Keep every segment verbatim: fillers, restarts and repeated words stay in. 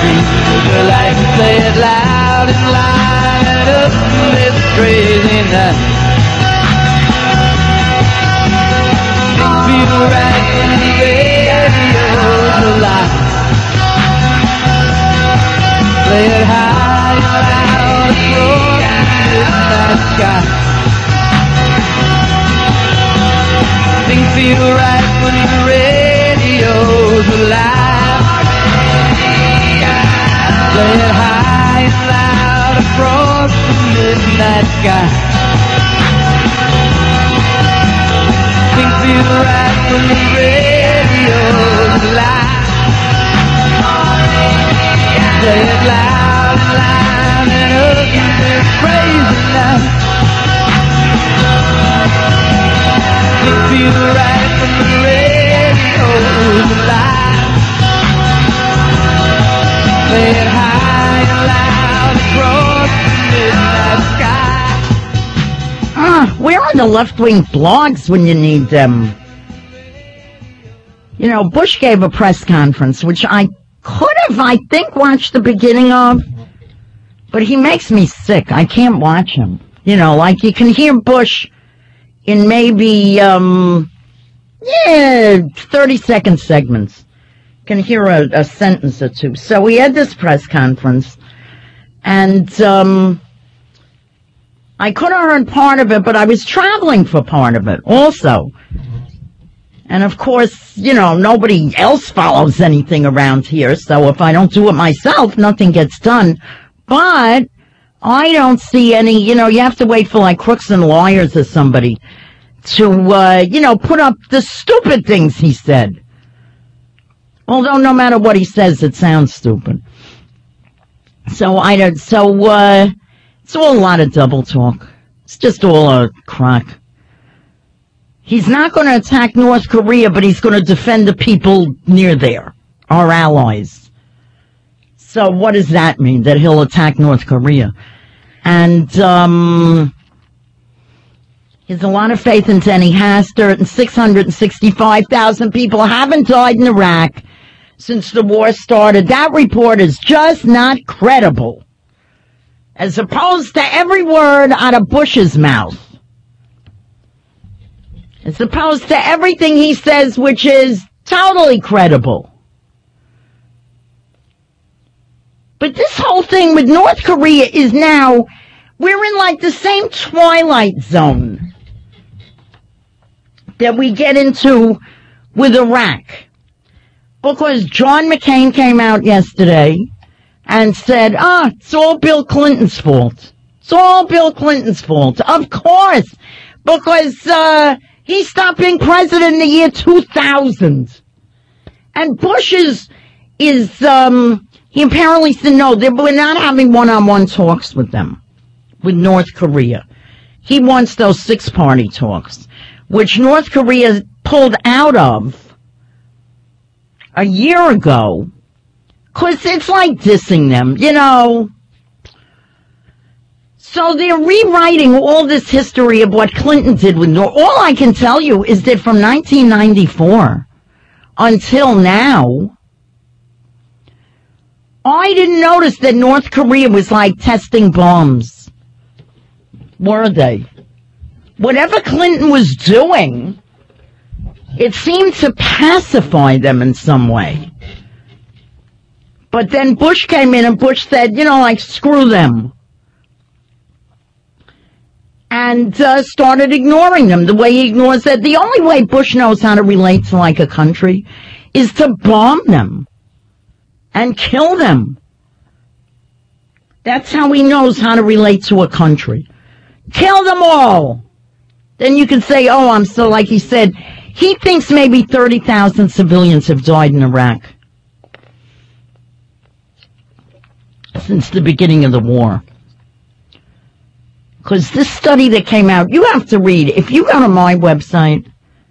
Live your life and say it loud and light it up in this crazy night. Things feel right when the radio's alive. Play it high and loud across the midnight sky. Things feel right when the radio's alive. Play it high and loud across the midnight sky. Things feel right when the radio's alive. Play it loud and loud and up in this crazy night. Things feel right when the radio's alive. Play it high and loud across the midnight sky. Ah, where are the left-wing blogs when you need them? You know, Bush gave a press conference, which I could have, I think, watched the beginning of, but he makes me sick. I can't watch him. You know, like you can hear Bush in maybe, um, yeah, thirty-second segments. You can hear a, a sentence or two. So we had this press conference, and um, I could have heard part of it, but I was traveling for part of it also. And, of course, you know, nobody else follows anything around here, so if I don't do it myself, nothing gets done. But I don't see any, you know, you have to wait for, like, Crooks and Lawyers or somebody to, uh, you know, put up the stupid things he said. Although no matter what he says, it sounds stupid. So, I don't, so, uh, it's all a lot of double talk. It's just all a crock. He's not going to attack North Korea, but he's going to defend the people near there, our allies. So what does that mean, that he'll attack North Korea? And um, he has a lot of faith in Denny Hastert, and six hundred sixty-five thousand people haven't died in Iraq since the war started. That report is just not credible, as opposed to every word out of Bush's mouth. As opposed to everything he says, which is totally credible. But this whole thing with North Korea is now, we're in like the same twilight zone that we get into with Iraq. Because John McCain came out yesterday and said, ah, it's all Bill Clinton's fault. It's all Bill Clinton's fault. Of course. Because, uh, he stopped being president in the year two thousand. And Bush is, is, um, he apparently said, no, we're not having one-on-one talks with them, with North Korea. He wants those six-party talks, which North Korea pulled out of a year ago, because it's like dissing them, you know. So they're rewriting all this history of what Clinton did with North. All I can tell you is that from nineteen ninety-four until now, I didn't notice that North Korea was like testing bombs. Were they? Whatever Clinton was doing, it seemed to pacify them in some way. But then Bush came in and Bush said, you know, like, screw them. And uh, started ignoring them the way he ignores that. The only way Bush knows how to relate to, like, a country is to bomb them and kill them. That's how he knows how to relate to a country. Kill them all. Then you can say, oh, I'm so, like he said, he thinks maybe thirty thousand civilians have died in Iraq since the beginning of the war. Because this study that came out, you have to read. If you go to my website,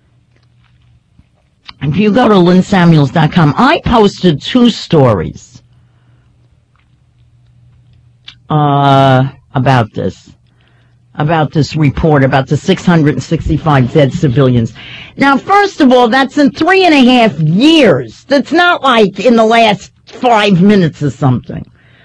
if you go to lynn samuels dot com, I posted two stories uh, about this, about this report, about the six hundred sixty-five dead civilians. Now, first of all, that's in three and a half years. That's not like in the last five minutes or something.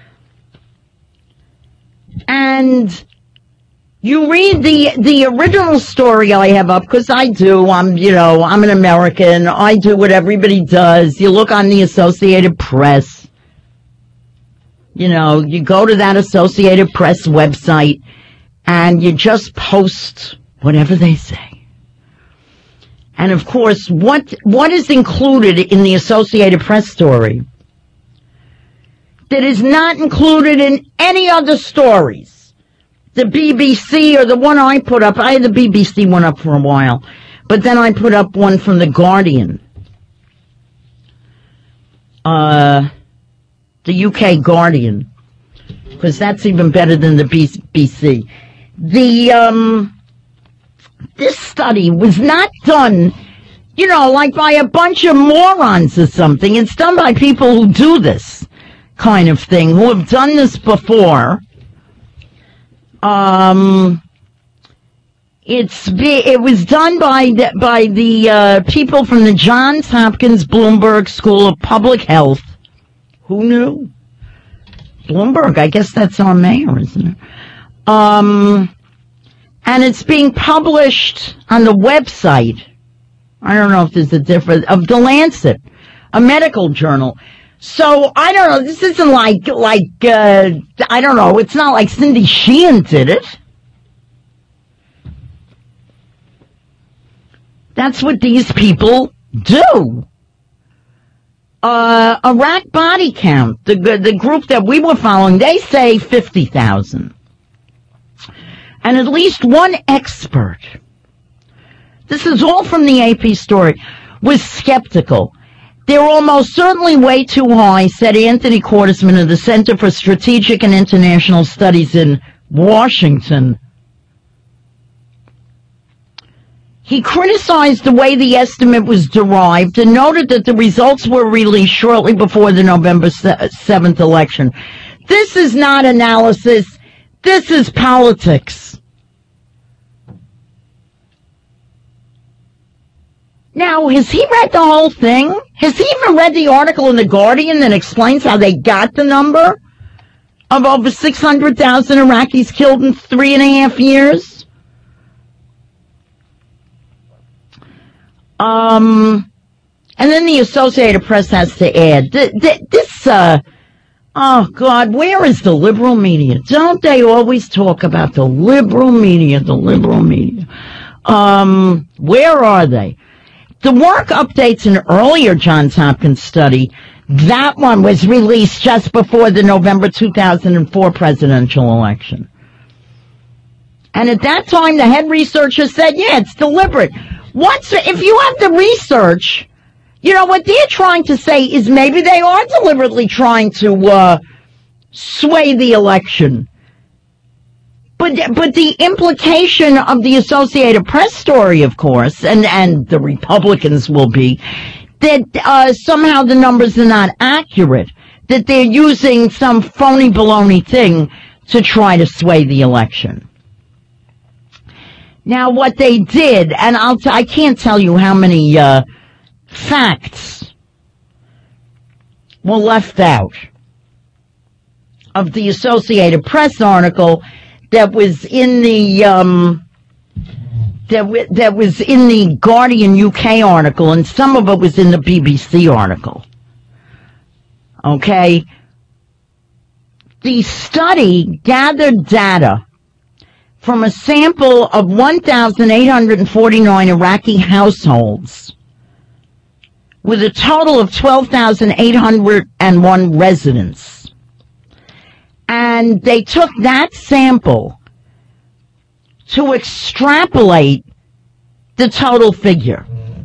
And you read the the original story I have up, because I do. I'm, you know, I'm an American. I do what everybody does. You look on the Associated Press. You know, you go to that Associated Press website and you just post whatever they say. And of course, what what is included in the Associated Press story that is not included in any other stories? The B B C, or the one I put up, I had the B B C one up for a while, but then I put up one from The Guardian. Uh, the U K Guardian, because that's even better than the B B C. The, um, this study was not done, you know, like by a bunch of morons or something. It's done by people who do this kind of thing, who have done this before. Um, it's it was done by the, by the uh, people from the Johns Hopkins Bloomberg School of Public Health. Who knew? Bloomberg, I guess that's our mayor, isn't it? Um, and it's being published on the website. I don't know if there's a difference, of The Lancet, a medical journal. So, I don't know, this isn't like, like, uh, I don't know, it's not like Cindy Sheehan did it. That's what these people do. Uh, Iraq body count, the, the group that we were following, they say fifty thousand. And at least one expert, this is all from the A P story, was skeptical. They're almost certainly way too high, said Anthony Cordesman of the Center for Strategic and International Studies in Washington. He criticized the way the estimate was derived and noted that the results were released shortly before the November seventh election. This is not analysis. This is politics. Now, has he read the whole thing? Has he even read the article in The Guardian that explains how they got the number of over six hundred thousand Iraqis killed in three and a half years? Um, and then the Associated Press has to add, th- th- this, uh, oh God, where is the liberal media? Don't they always talk about the liberal media, the liberal media? Um, where are they? The work updates an earlier Johns Hopkins study. That one was released just before the November two thousand four presidential election. And at that time, the head researcher said, yeah, it's deliberate. What's, if you have the research, you know, what they're trying to say is maybe they are deliberately trying to uh, sway the election. But but the implication of the Associated Press story, of course, and, and the Republicans will be, that uh, somehow the numbers are not accurate, that they're using some phony baloney thing to try to sway the election. Now, what they did, and I'll t- I can't tell you how many uh, facts were left out of the Associated Press article that was in the um, that w- that was in the Guardian U K article, and some of it was in the B B C article. Okay, the study gathered data from a sample of one thousand eight hundred forty-nine Iraqi households with a total of twelve thousand eight hundred one residents. And they took that sample to extrapolate the total figure.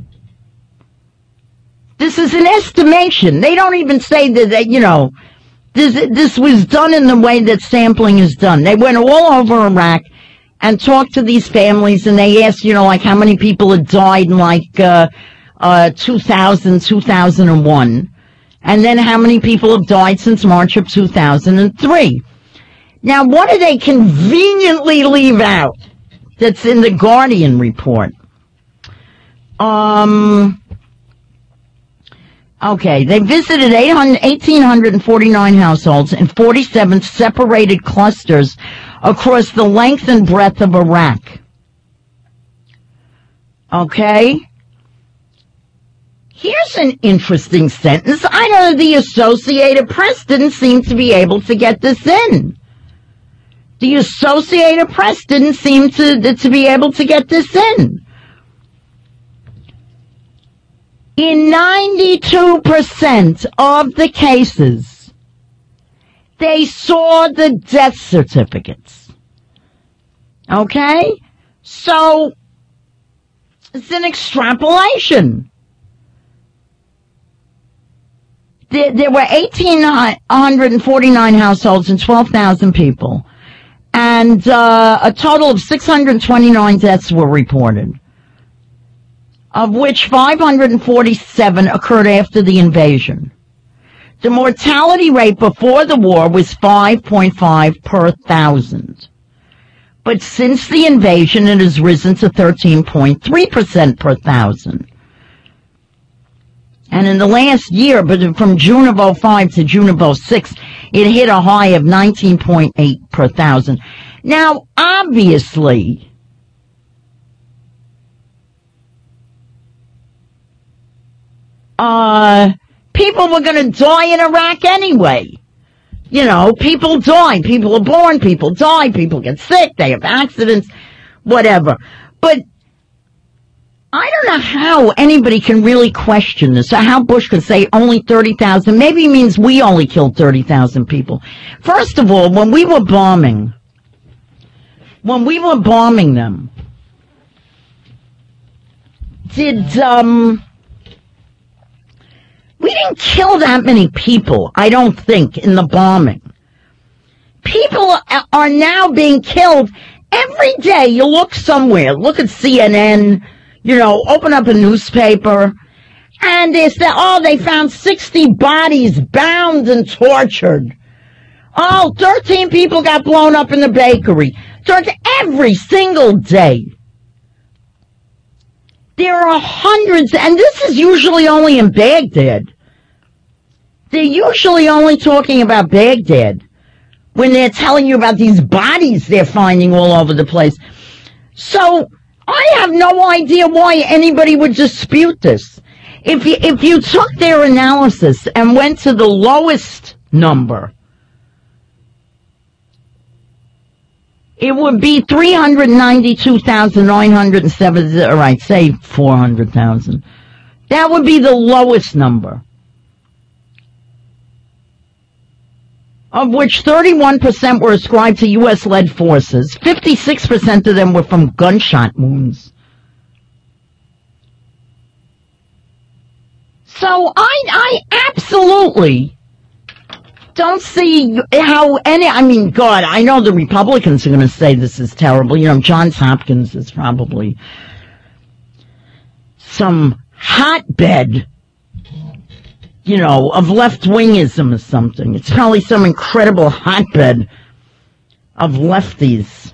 This is an estimation. They don't even say that, that you know, this, this was done in the way that sampling is done. They went all over Iraq and talked to these families, and they asked, you know, like how many people had died in like uh, uh, two thousand, two thousand one. And then how many people have died since March of two thousand three. Now, what do they conveniently leave out that's in the Guardian report? Um, Okay, they visited one thousand eight hundred forty-nine households in forty-seven separated clusters across the length and breadth of Iraq. Okay? Here's an interesting sentence. I know the Associated Press didn't seem to be able to get this in. The Associated Press didn't seem to, to be able to get this in. In ninety-two percent of the cases, they saw the death certificates. Okay? So, it's an extrapolation. There, there were one thousand eight hundred forty-nine households and twelve thousand people, and uh, a total of six hundred twenty-nine deaths were reported, of which five hundred forty-seven occurred after the invasion. The mortality rate before the war was five point five per thousand. But since the invasion, it has risen to thirteen point three percent per thousand. And in the last year, but from June of oh five to June of oh six, it hit a high of nineteen point eight per thousand. Now, obviously, uh, people were going to die in Iraq anyway. You know, people die. People are born. People die. People get sick. They have accidents. Whatever. But I don't know how anybody can really question this. How Bush could say only thirty thousand. Maybe it means we only killed thirty thousand people. First of all, when we were bombing, when we were bombing them, did, um... we didn't kill that many people, I don't think, in the bombing. People are now being killed every day. You look somewhere, look at C N N, you know, open up a newspaper, and they say, oh, they found sixty bodies bound and tortured. Oh, thirteen people got blown up in the bakery. Every single day. There are hundreds, and this is usually only in Baghdad. They're usually only talking about Baghdad when they're telling you about these bodies they're finding all over the place. So I have no idea why anybody would dispute this. If you, if you took their analysis and went to the lowest number, it would be three hundred ninety-two thousand nine hundred seventy, all right, say four hundred thousand. That would be the lowest number, of which thirty-one percent were ascribed to U S-led forces. fifty-six percent of them were from gunshot wounds. So I, I absolutely don't see how any, I mean, God, I know the Republicans are going to say this is terrible. You know, Johns Hopkins is probably some hotbed, you know, of left-wingism or something. It's probably some incredible hotbed of lefties.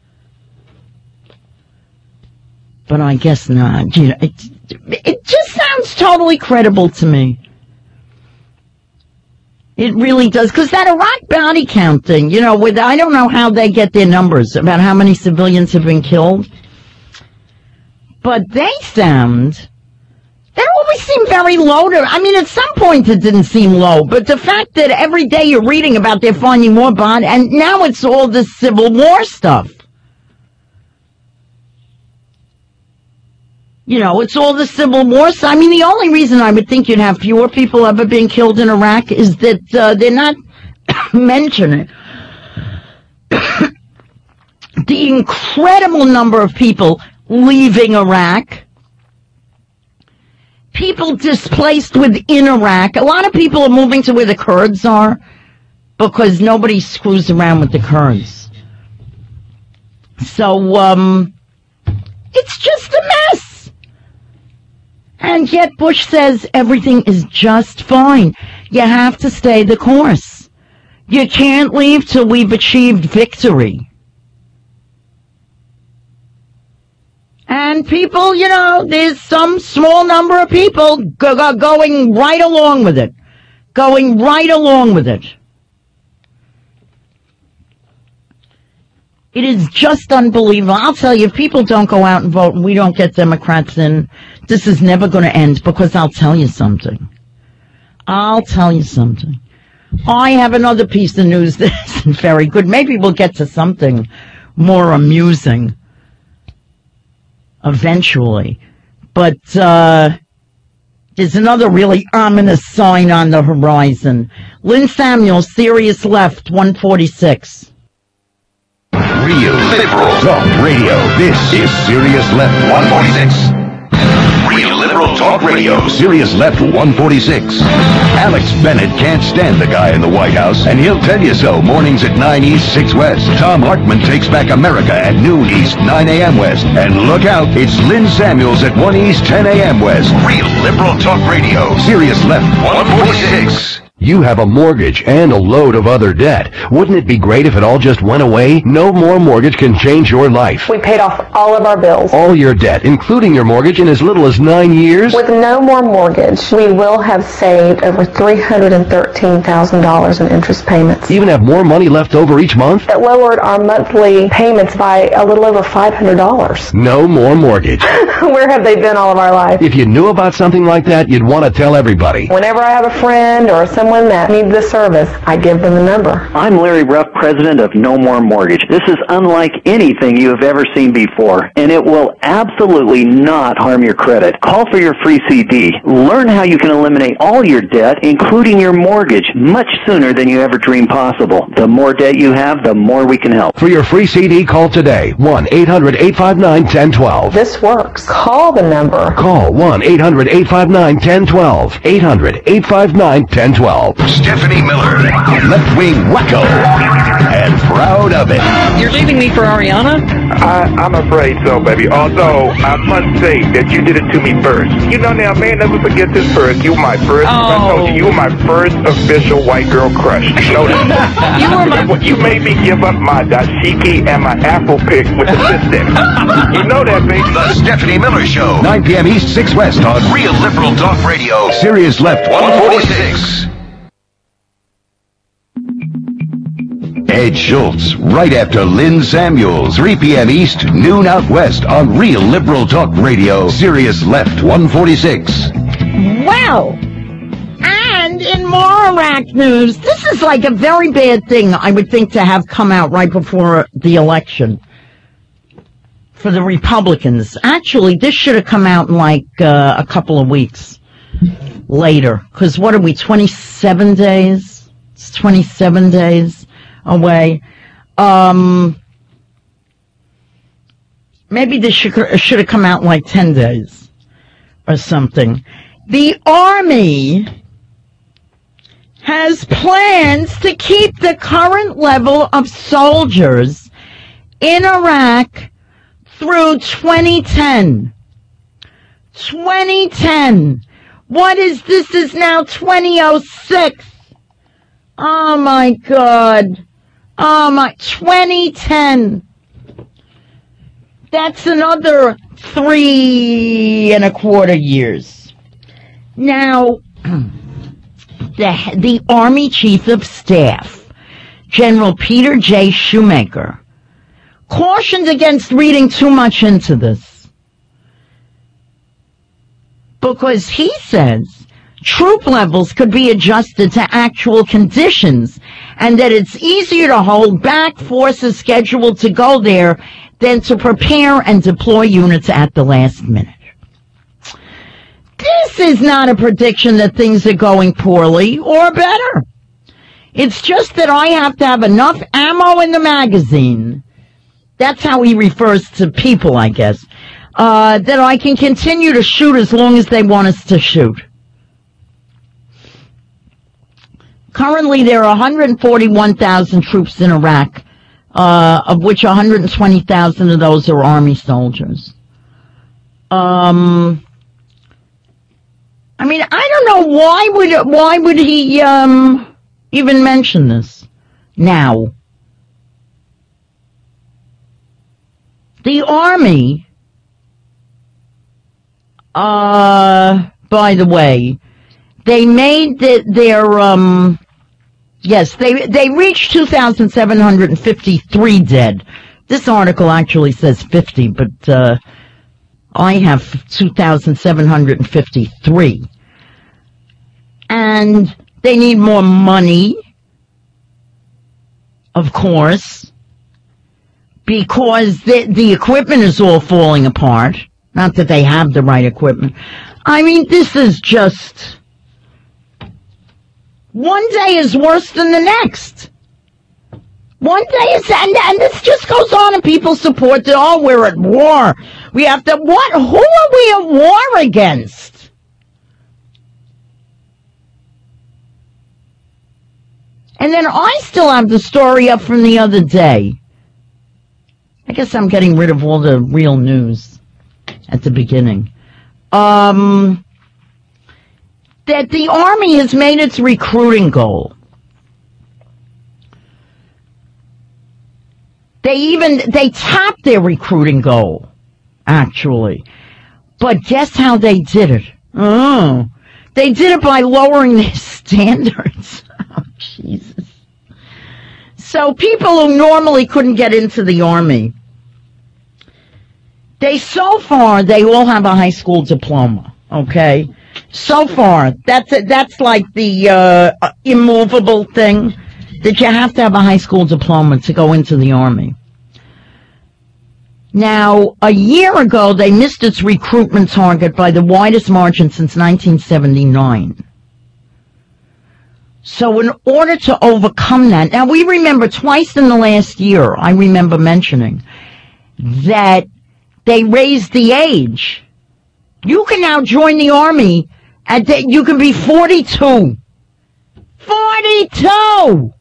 But I guess not. You know, it, it just sounds totally credible to me. It really does, because that Iraq bounty count thing, you know, with, I don't know how they get their numbers about how many civilians have been killed, but they sound, they always seem very low to, I mean, at some point it didn't seem low, but the fact that every day you're reading about they're finding more bodies, and now it's all this Civil War stuff. You know, it's all the Civil War. So, I mean, the only reason I would think you'd have fewer people ever being killed in Iraq is that uh, they're not mentioning the incredible number of people leaving Iraq, people displaced within Iraq. A lot of people are moving to where the Kurds are because nobody screws around with the Kurds. So, um, it's just a mess. And yet Bush says everything is just fine. You have to stay the course. You can't leave till we've achieved victory. And people, you know, there's some small number of people go- go- going right along with it. Going right along with it. It is just unbelievable. I'll tell you, if people don't go out and vote and we don't get Democrats in, this is never going to end, because I'll tell you something. I'll tell you something. I have another piece of news that isn't very good. Maybe we'll get to something more amusing eventually. But uh there's another really ominous sign on the horizon. Lynn Samuels, Sirius Left, one forty-six. Real Liberal Talk Radio. This is Sirius Left one forty-six. Real Liberal Talk Radio. Sirius Left one forty-six. Alex Bennett can't stand the guy in the White House, and he'll tell you so. Mornings at nine East, six West. Tom Hartman takes back America at noon East, nine a.m. West. And look out, it's Lynn Samuels at one East, ten a.m. West. Real Liberal Talk Radio. Sirius Left one forty-six. You have a mortgage and a load of other debt. Wouldn't it be great if it all just went away? No More Mortgage can change your life. We paid off all of our bills. All your debt, including your mortgage, in as little as nine years? With No More Mortgage, we will have saved over three hundred thirteen thousand dollars in interest payments. Even have more money left over each month? It lowered our monthly payments by a little over five hundred dollars. No More Mortgage. Where have they been all of our life? If you knew about something like that, you'd want to tell everybody. Whenever I have a friend or someone that needs this service, I give them the number. I'm Larry Ruff, president of No More Mortgage. This is unlike anything you have ever seen before, and it will absolutely not harm your credit. Call for your free C D. Learn how you can eliminate all your debt, including your mortgage, much sooner than you ever dreamed possible. The more debt you have, the more we can help. For your free C D, call today. one eight hundred eight five nine one zero one two. This works. Call the number. Call one eight hundred eight five nine one zero one two. eight hundred eight five nine one zero one two. Stephanie Miller, left-wing wacko, and proud of it. You're leaving me for Ariana? I, I'm afraid so, baby. Although, I must say that you did it to me first. You know now, man, never forget this first. You were my first, Oh. I told you, you were my first official white girl crush. You know that? You were my... You made me give up my dashiki and my apple pick with the assistant. You know that, baby. The Stephanie Miller Show, nine p.m. East, six West on Real Liberal Talk Radio. Sirius Left one forty-six. Ed Schultz, right after Lynn Samuels, three p.m. East, noon out west on Real Liberal Talk Radio, Sirius Left one forty-six. Well, and in more Iraq news, this is like a very bad thing, I would think, to have come out right before the election for the Republicans. Actually, this should have come out in like uh, a couple of weeks later, because what are we, twenty-seven days? It's twenty-seven days away. Um, maybe this should, should have come out in like ten days or something. The Army has plans to keep the current level of soldiers in Iraq through twenty ten. twenty ten. What is this? Is now twenty oh six. Oh my God. Oh my, twenty ten. That's another three and a quarter years. Now, the, the Army Chief of Staff, General Peter J. Shoemaker, cautioned against reading too much into this. Because he says troop levels could be adjusted to actual conditions, and that it's easier to hold back forces scheduled to go there than to prepare and deploy units at the last minute. This is not a prediction that things are going poorly or better. It's just that I have to have enough ammo in the magazine. That's how he refers to people, I guess. Uh, that I can continue to shoot as long as they want us to shoot. Currently, there are one hundred forty-one thousand troops in Iraq, uh, of which one hundred twenty thousand of those are Army soldiers. Um, I mean, I don't know why would why would he um even mention this now. The Army Uh, by the way, they made the, their, um, yes, they, they reached two thousand seven hundred fifty-three dead. This article actually says fifty, but, uh, I have two thousand seven hundred fifty-three. And they need more money, of course, because the, the equipment is all falling apart. Not that they have the right equipment. I mean, this is just... One day is worse than the next. One day is... And, and this just goes on, and people support it. Oh, we're at war. We have to... What? Who are we at war against? And then I still have the story up from the other day. I guess I'm getting rid of all the real news at the beginning. Um, that the Army has made its recruiting goal. They even, they tapped their recruiting goal, actually. But guess how they did it? Oh, they did it by lowering their standards. Oh, Jesus. So people who normally couldn't get into the Army, they, so far, they all have a high school diploma, okay? So far, that's a, that's like the uh, immovable thing, that you have to have a high school diploma to go into the Army. Now, a year ago, they missed its recruitment target by the widest margin since nineteen seventy-nine. So in order to overcome that, now we remember twice in the last year, I remember mentioning, that they raised the age. You can now join the Army, at the, you can be forty-two. forty-two!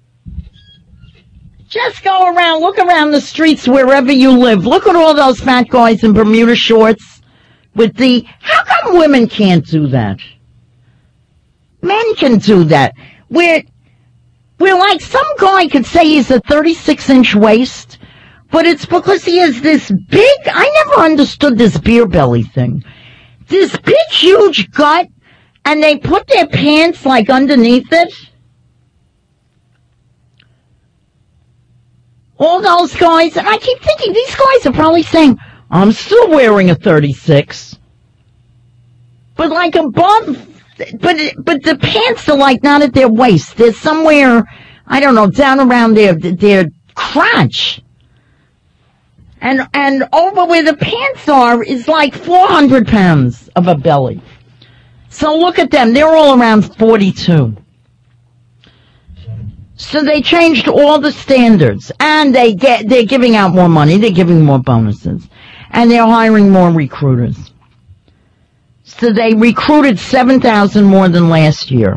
Just go around, look around the streets wherever you live. Look at all those fat guys in Bermuda shorts with the... How come women can't do that? Men can do that. We're, we're like, some guy could say he's a thirty-six inch waist, but it's because he has this big... I never understood this beer belly thing. This big, huge gut, and they put their pants, like, underneath it. All those guys, and I keep thinking, these guys are probably saying, I'm still wearing a thirty-six. But like above, but but the pants are like not at their waist. They're somewhere, I don't know, down around their, their crotch. And, and over where the pants are is like four hundred pounds of a belly. So look at them, they're all around forty-two. So they changed all the standards, and they get, they're giving out more money, they're giving more bonuses, and they're hiring more recruiters. So they recruited seven thousand more than last year.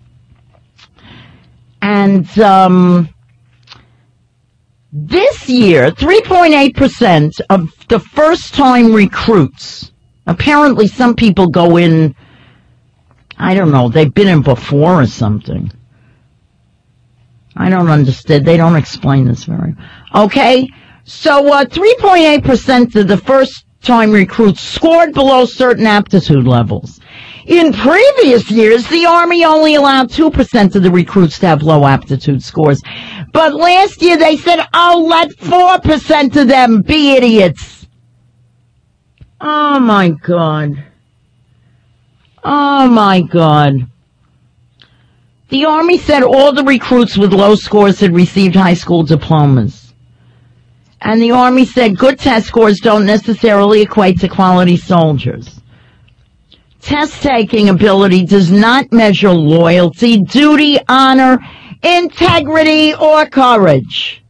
And, um, this year, three point eight percent of the first-time recruits, apparently some people go in, I don't know, they've been in before or something. I don't understand. They don't explain this very well. Okay? So, uh, three point eight percent of the first-time recruits scored below certain aptitude levels. In previous years, the Army only allowed two percent of the recruits to have low aptitude scores. But last year they said, oh, let four percent of them be idiots. Oh, my God. Oh, my God. The Army said all the recruits with low scores had received high school diplomas. And the Army said good test scores don't necessarily equate to quality soldiers. Test-taking ability does not measure loyalty, duty, honor, integrity, or courage.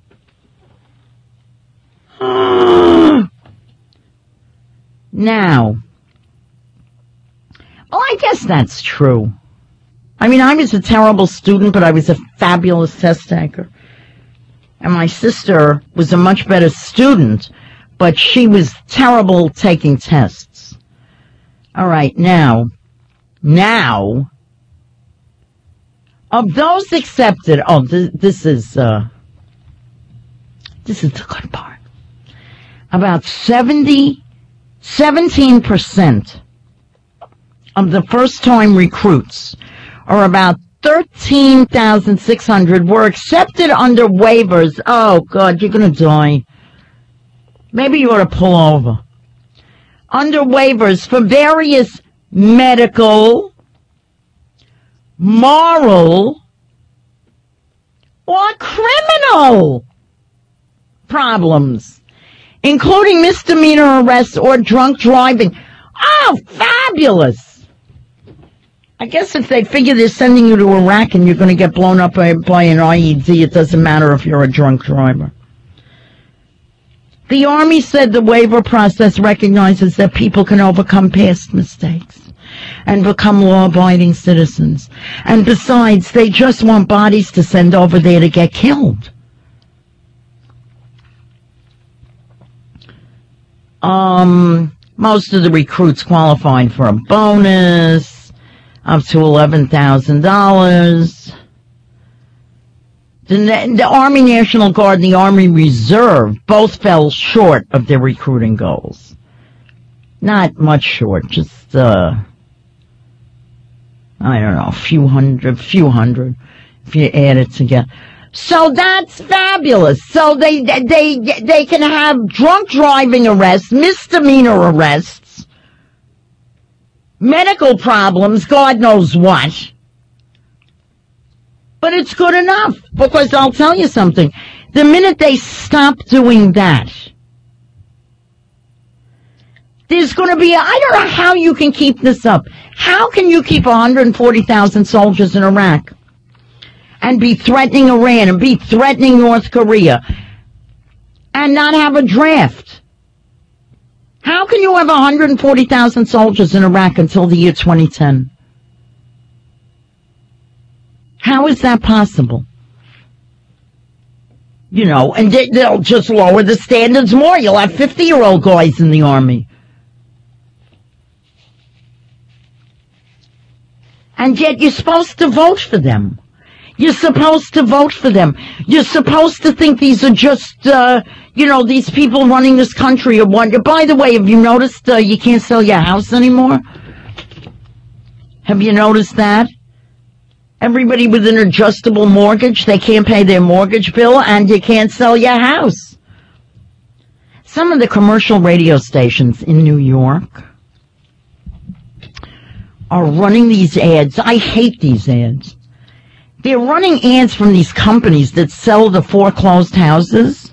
Now, well, I guess that's true. I mean, I was a terrible student, but I was a fabulous test taker. And my sister was a much better student, but she was terrible taking tests. All right, now, now, of those accepted, oh, th- this is, uh, this is the good part. About seventy seventeen percent of the first-time recruits, or about thirteen thousand six hundred, were accepted under waivers. Oh, God, you're going to die. Maybe you ought to pull over. Under waivers for various medical, moral, or criminal problems, including misdemeanor arrests or drunk driving. Oh, fabulous. I guess if they figure they're sending you to Iraq and you're going to get blown up by, by an I E D, it doesn't matter if you're a drunk driver. The Army said the waiver process recognizes that people can overcome past mistakes and become law-abiding citizens. And besides, they just want bodies to send over there to get killed. Um, most of the recruits qualified for a bonus up to eleven thousand dollars. The, the Army National Guard and the Army Reserve both fell short of their recruiting goals. Not much short, just, uh, I don't know, a few hundred, few hundred, if you add it together. So that's fabulous. So they, they, they can have drunk driving arrests, misdemeanor arrests, medical problems, God knows what. But it's good enough, because I'll tell you something. The minute they stop doing that, there's going to be, I don't know how you can keep this up. How can you keep one hundred forty thousand soldiers in Iraq and be threatening Iran and be threatening North Korea and not have a draft? How can you have one hundred forty thousand soldiers in Iraq until the year twenty ten? How is that possible? You know, and they, they'll just lower the standards more. You'll have fifty-year-old guys in the Army. And yet you're supposed to vote for them. You're supposed to vote for them. You're supposed to think these are just, uh, you know, these people running this country. Are one. By the way, have you noticed uh, you can't sell your house anymore? Have you noticed that? Everybody with an adjustable mortgage, they can't pay their mortgage bill, and you can't sell your house. Some of the commercial radio stations in New York are running these ads. I hate these ads. They're running ads from these companies that sell the foreclosed houses.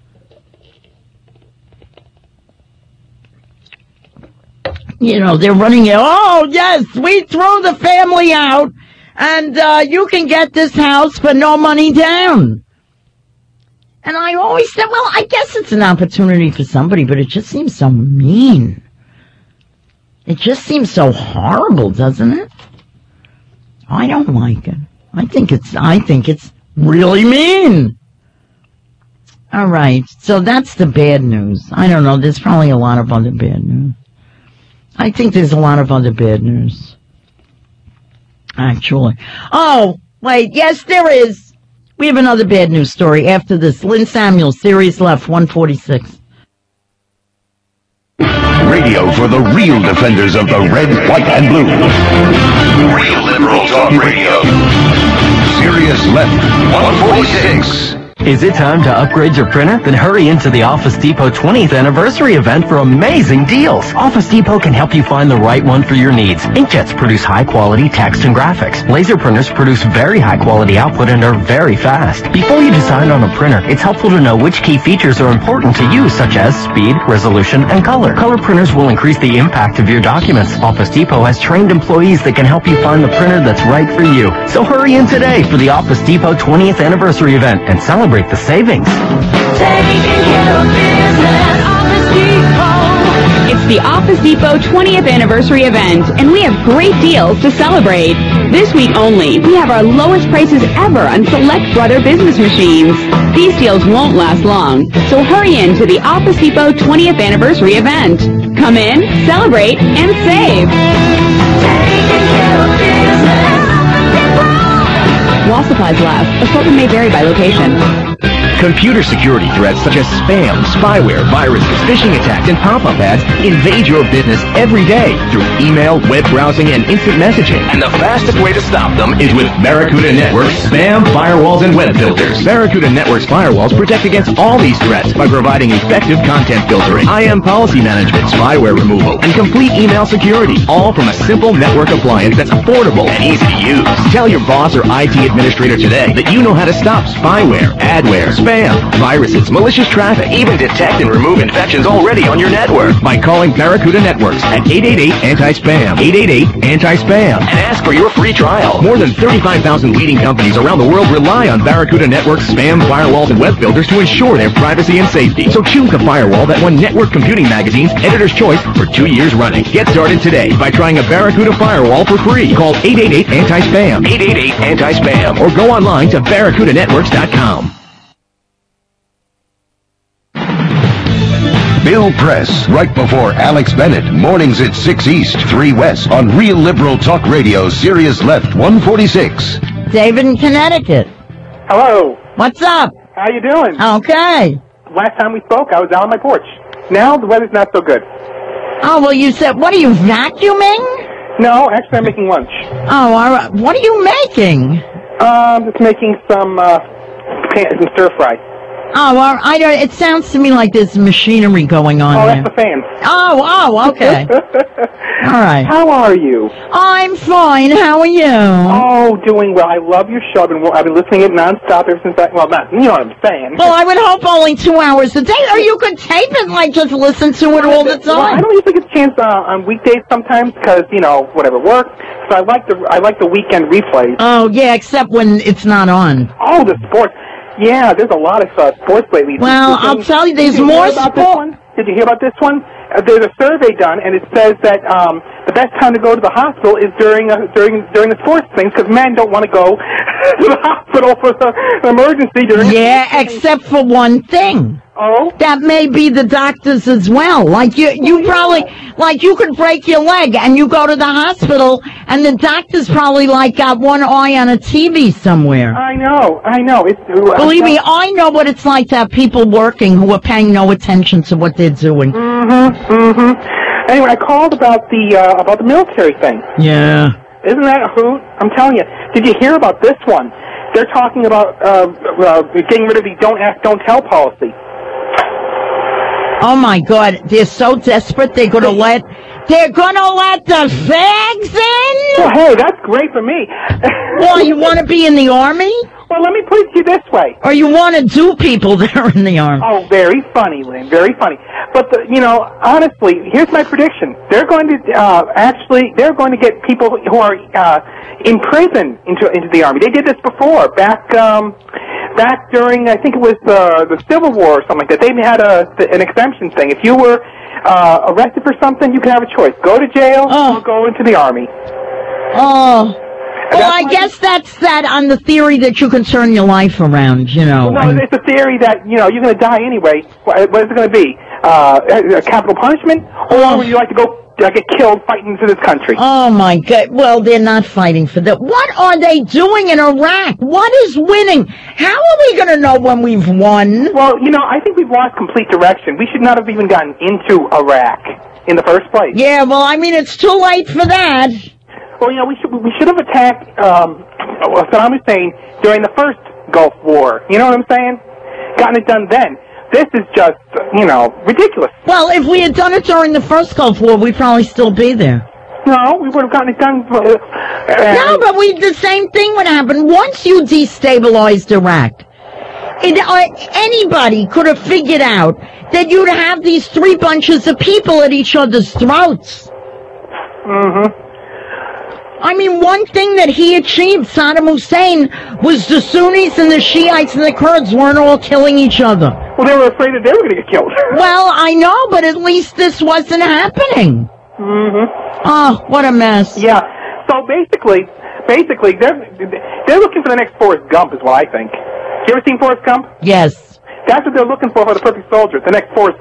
You know, they're running it. Oh, yes, we threw the family out. And uh, you can get this house for no money down. And I always said, well, I guess it's an opportunity for somebody, but it just seems so mean. It just seems so horrible, doesn't it? I don't like it. I think it's, I think it's really mean. All right, so that's the bad news. I don't know, there's probably a lot of other bad news. I think there's a lot of other bad news. Actually. Oh, wait, yes, there is. We have another bad news story after this. Lynn Samuels, Sirius Left, one forty-six. Radio for the real defenders of the red, white, and blue. Real Liberal Talk Radio. Sirius Left, one forty-six. Is it time to upgrade your printer? Then hurry into the Office Depot twentieth anniversary event for amazing deals. Office Depot can help you find the right one for your needs. Inkjets produce high-quality text and graphics. Laser printers produce very high-quality output and are very fast. Before you decide on a printer, it's helpful to know which key features are important to you, such as speed, resolution, and color. Color printers will increase the impact of your documents. Office Depot has trained employees that can help you find the printer that's right for you. So hurry in today for the Office Depot twentieth anniversary event and celebrate the savings. Taking care of business, Office Depot. It's the Office Depot twentieth anniversary event, and we have great deals to celebrate. This week only, we have our lowest prices ever on select Brother business machines. These deals won't last long, so hurry in to the Office Depot twentieth anniversary event. Come in, celebrate, and save. Taking care of business. While supplies last, assortment may vary by location. Computer security threats such as spam, spyware, viruses, phishing attacks, and pop-up ads invade your business every day through email, web browsing, and instant messaging. And the fastest way to stop them is with Barracuda Network's spam, firewalls, and web filters. Barracuda Network's firewalls protect against all these threats by providing effective content filtering, I M policy management, spyware removal, and complete email security, all from a simple network appliance that's affordable and easy to use. Tell your boss or I T administrator today that you know how to stop spyware, adware, spam, viruses, malicious traffic, even detect and remove infections already on your network by calling Barracuda Networks at eight eight eight anti spam, eight eight eight anti spam, and ask for your free trial. More than thirty-five thousand leading companies around the world rely on Barracuda Network's spam, firewalls, and web filters to ensure their privacy and safety. So choose the firewall that won Network Computing Magazine's Editor's Choice for two years running. Get started today by trying a Barracuda firewall for free. Call eight eight eight anti spam, eight eight eight anti spam, or go online to barracuda networks dot com. Bill Press, right before Alex Bennett, mornings at six East, three West, on Real Liberal Talk Radio, Sirius Left one forty-six. David in Connecticut. Hello. What's up? How you doing? Okay. Last time we spoke, I was out on my porch. Now the weather's not so good. Oh, well, you said, what are you, vacuuming? No, actually I'm making lunch. Oh, all right. What are you making? Um, just making some, uh, some stir fry. Oh, well, I don't, it sounds to me like there's machinery going on Oh, there. that's the fan. Oh, oh, okay. All right. How are you? I'm fine. How are you? Oh, doing well. I love your show. I've been, I've been listening to it nonstop ever since I, well, not, you know what I'm saying. Well, I would hope only two hours a day, or you could tape it, like, just listen to it all the time. Well, I don't usually get a chance uh, on weekdays sometimes because, you know, whatever, work. So I like the, I like the weekend replays. Oh, yeah, except when it's not on. Oh, the sports. Yeah, there's a lot of uh, sports lately. Well, Did you- I'll tell you, there's did you more hear about this sport- one? Did you hear about this one? Uh, there's a survey done, and it says that um, the best time to go to the hospital is during uh, during during the sports things because men don't want to go to the hospital for the, an emergency during. Yeah, except for one thing. Oh? That may be the doctors as well. Like you, you probably, like you could break your leg and you go to the hospital and the doctor's probably like got one eye on a T V somewhere. I know, I know. It's, uh, Believe me, I know what it's like to have people working who are paying no attention to what they're doing. Mm-hmm, mm-hmm. Anyway, I called about the uh, about the military thing. Yeah. Isn't that a hoot? I'm telling you. Did you hear about this one? They're talking about uh, uh, getting rid of the don't ask, don't tell policy. Oh my God, they're so desperate they're gonna let, they're gonna let the fags in? Well, hey, that's great for me. Well, you wanna be in the army? Well, let me put it to you this way. Or you wanna do people that are in the army? Oh, very funny, Lynn, very funny. But, the, you know, honestly, here's my prediction. They're going to, uh, actually, they're going to get people who are, uh, in prison into, into the army. They did this before, back, um, back during, I think it was the, the Civil War or something like that. They had a, an exemption thing. If you were, uh, arrested for something, you can have a choice. Go to jail Oh. or go into the army. Oh. Well, I guess that's that on the theory that you can turn your life around, you know. Well, no, and- it's a theory that, you know, you're going to die anyway. What, what is it going to be? Uh, a capital punishment? Or would you like to go uh, get killed fighting for this country? Oh, my God. Well, they're not fighting for that. What are they doing in Iraq? What is winning? How are we going to know when we've won? Well, you know, I think we've lost complete direction. We should not have even gotten into Iraq in the first place. Yeah, well, I mean, it's too late for that. Well, you know, we should we should have attacked um, Saddam Hussein during the first Gulf War. You know what I'm saying? Gotten it done then. This is just, you know, ridiculous. Well, if we had done it during the first Gulf War, we'd probably still be there. No, we would have gotten it done. Uh, No, but we the same thing would happen. Once you destabilized Iraq, it, uh, anybody could have figured out that you'd have these three bunches of people at each other's throats. Mm-hmm. I mean, one thing that he achieved, Saddam Hussein, was the Sunnis and the Shiites and the Kurds weren't all killing each other. Well, they were afraid that they were going to get killed. Well, I know, but at least this wasn't happening. Mm-hmm. Oh, what a mess. Yeah. So basically, basically, they're they're looking for the next Forrest Gump, is what I think. You ever seen Forrest Gump? Yes. That's what they're looking for for the perfect soldier, the next Forrest Gump.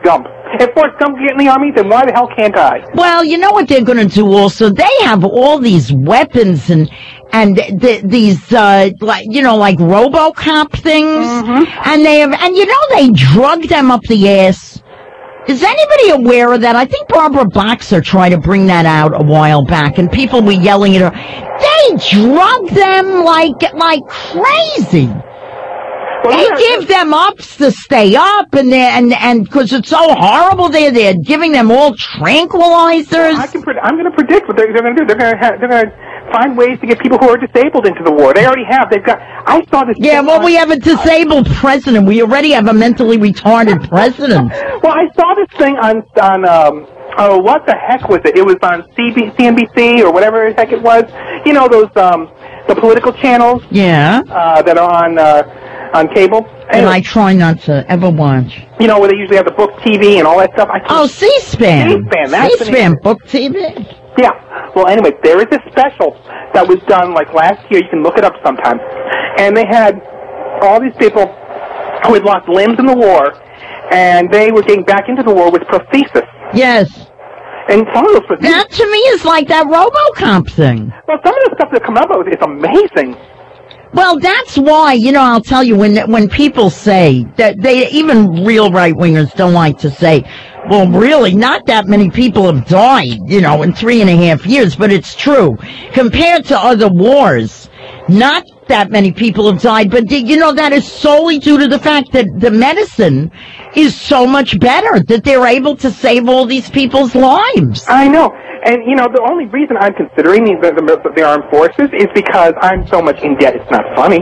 If Forrest Gump can get in the Army, then why the hell can't I? Well, you know what they're going to do also? They have all these weapons and and th- these, uh, like, you know, like RoboCop things. Mm-hmm. And they have, and you know, they drug them up the ass. Is anybody aware of that? I think Barbara Boxer tried to bring that out a while back, and people were yelling at her. They drug them like like crazy. Well, they yeah, give them ups to stay up, and they and and because it's so horrible, they they're giving them all tranquilizers. I can. Pred- I'm going to predict what they're, they're going to do. They're going to. They're going to find ways to get people who are disabled into the war. They already have. They've got. I saw this. Yeah, well, on, we have a disabled president. We already have a mentally retarded president. Well, I saw this thing on on. Um, oh, what the heck was it? It was on C B, C N B C or whatever the heck it was. You know those um the political channels. Yeah. Uh, that are on. Uh, on cable. And anyway, I try not to ever watch. You know, where they usually have the book T V and all that stuff. I oh, C-SPAN. C-SPAN, that's C-SPAN, book T V. Yeah. Well, anyway, there is a special that was done, like, last year. You can look it up sometime. And they had all these people who had lost limbs in the war, and they were getting back into the war with prosthesis. Yes. And some of those prosthesis... That, to me, is like that RoboCop thing. Well, some of the stuff that come up with is amazing. Well, that's why, you know, I'll tell you, when when people say that, they, even real right-wingers don't like to say, well, really, not that many people have died, you know, in three and a half years, but it's true. Compared to other wars, not that many people have died, but, you know, that is solely due to the fact that the medicine is so much better, that they're able to save all these people's lives. I know. And, you know, the only reason I'm considering the, the, the armed forces is because I'm so much in debt. It's not funny.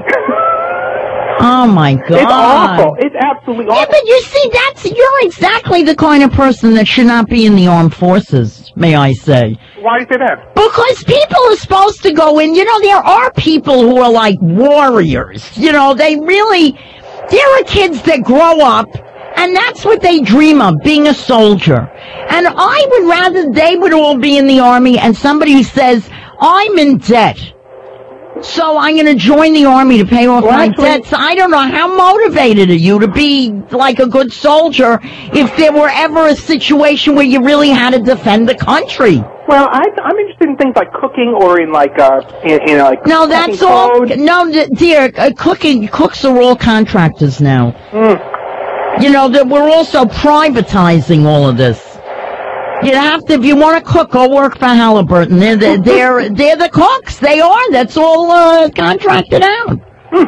Oh, my God. It's awful. It's absolutely awful. Yeah, but you see, that's, you're exactly the kind of person that should not be in the armed forces, may I say. Why do you say that? Because people are supposed to go in, you know, there are people who are like warriors. You know, they really, there are kids that grow up, and that's what they dream of, being a soldier. And I would rather they would all be in the Army, and somebody says, I'm in debt, so I'm going to join the Army to pay off well, my actually, debts. I don't know, how motivated are you to be like a good soldier if there were ever a situation where you really had to defend the country? Well, I, I'm interested in things like cooking or in like, uh, in, in like... No, that's all... Code. No, dear, uh, cooking, cooks are all contractors now. Mm. You know, that we're also privatizing all of this. You have to, if you want to cook, go work for Halliburton. They're the, they're they're the cooks. They are. That's all uh, contracted out.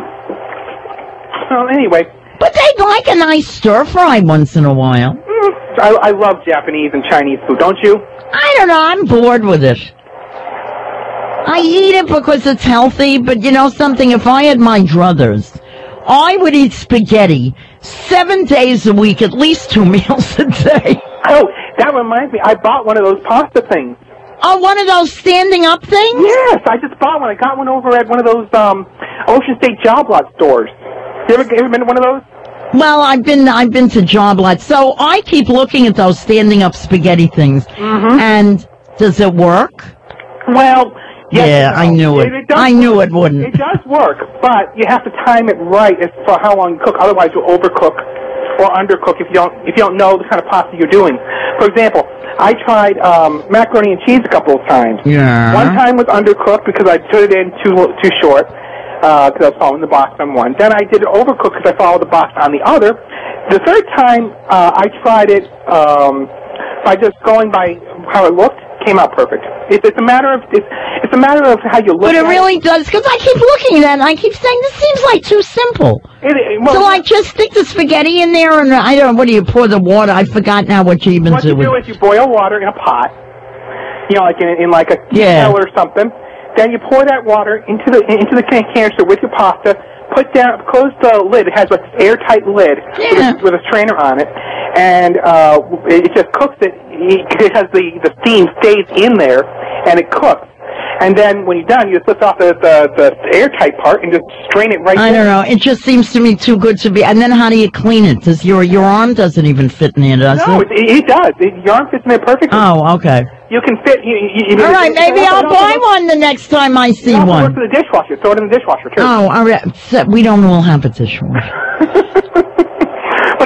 Hmm. Well, anyway, but they like a nice stir fry once in a while. Mm. I, I love Japanese and Chinese food, don't you? I don't know. I'm bored with it. I eat it because it's healthy, but you know something? If I had my druthers, I would eat spaghetti seven days a week, at least two meals a day. Oh, that reminds me. I bought one of those pasta things. Oh, one of those standing up things? Yes, I just bought one. I got one over at one of those um, Ocean State Job Lot stores. You ever, ever been to one of those? Well, I've been I've been to Job Lot, so I keep looking at those standing up spaghetti things. Mm-hmm. And does it work? Well, yes, yeah, no. I knew it. it, it I knew it wouldn't. It does work, but you have to time it right as for how long you cook. Otherwise, you'll overcook or undercook if you don't if you don't know the kind of pasta you're doing. For example, I tried um, macaroni and cheese a couple of times. Yeah. One time was undercooked because I put it in too too short because uh, I was following the box on one. Then I did it overcooked because I followed the box on the other. The third time uh, I tried it um, by just going by how it looked. Came out perfect. It's, it's a matter of it's, it's a matter of how you look. But it at really it. does, because I keep looking at it and I keep saying this seems like too simple. It, it, well, so like just stick the spaghetti in there and I don't know, what do you pour the water? I forgot now what you even what do. What you do with is you boil water in a pot, you know, like in, in like a yeah. kettle or something. Then you pour that water into the into the can- canister with your pasta. Put down, close the lid. It has like this airtight lid yeah. with, a, with a strainer on it, and uh, it just cooks it because the the steam stays in there, and it cooks. And then when you're done, you just lift off the, the, the airtight part and just strain it right I there. don't know. It just seems to me too good to be. And then how do you clean it? Does your your arm doesn't even fit in there, does no, it? No, it, it does. It, your arm fits in there perfectly. Oh, okay. You can fit. You, you, you, all right, maybe I'll buy one the next time I see one. one. Work for the dishwasher. Throw it in the dishwasher too. Oh, all right. So we don't all have a dishwasher. But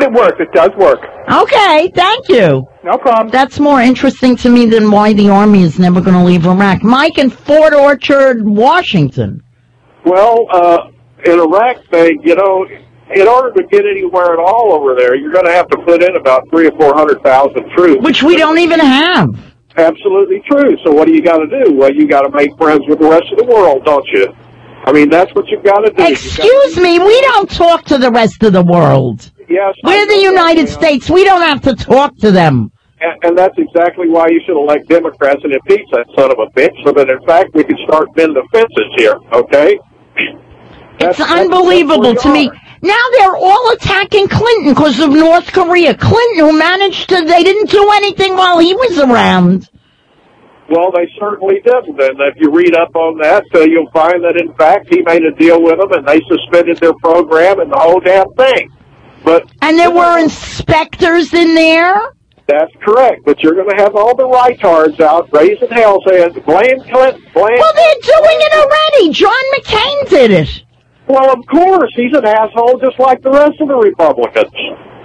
But it works. It does work. Okay, thank you. No problem. That's more interesting to me than why the Army is never going to leave Iraq. Mike in Fort Orchard, Washington. Well, uh, in Iraq, they, you know, in order to get anywhere at all over there, you're going to have to put in about three or four hundred thousand troops. Which we don't even have. Absolutely true. So what do you got to do? Well, you got to make friends with the rest of the world, don't you? I mean, that's what you've got to do. Excuse me, we don't talk to the rest of the world. Yes. We're the United States. We don't have to talk to them. And, and that's exactly why you should elect Democrats and impeach that son of a bitch, so that, in fact, we can start mending the fences here, okay? That's, it's unbelievable that's to me. Now they're all attacking Clinton because of North Korea. Clinton, who managed to, they didn't do anything while he was around. Well, they certainly didn't. And if you read up on that, uh, you'll find that, in fact, he made a deal with them, and they suspended their program and the whole damn thing. But And there were inspectors in there? That's correct. But you're going to have all the rightards out raising hell saying, blame Clinton, blame... Well, they're doing it already. John McCain did it. Well, of course. He's an asshole just like the rest of the Republicans.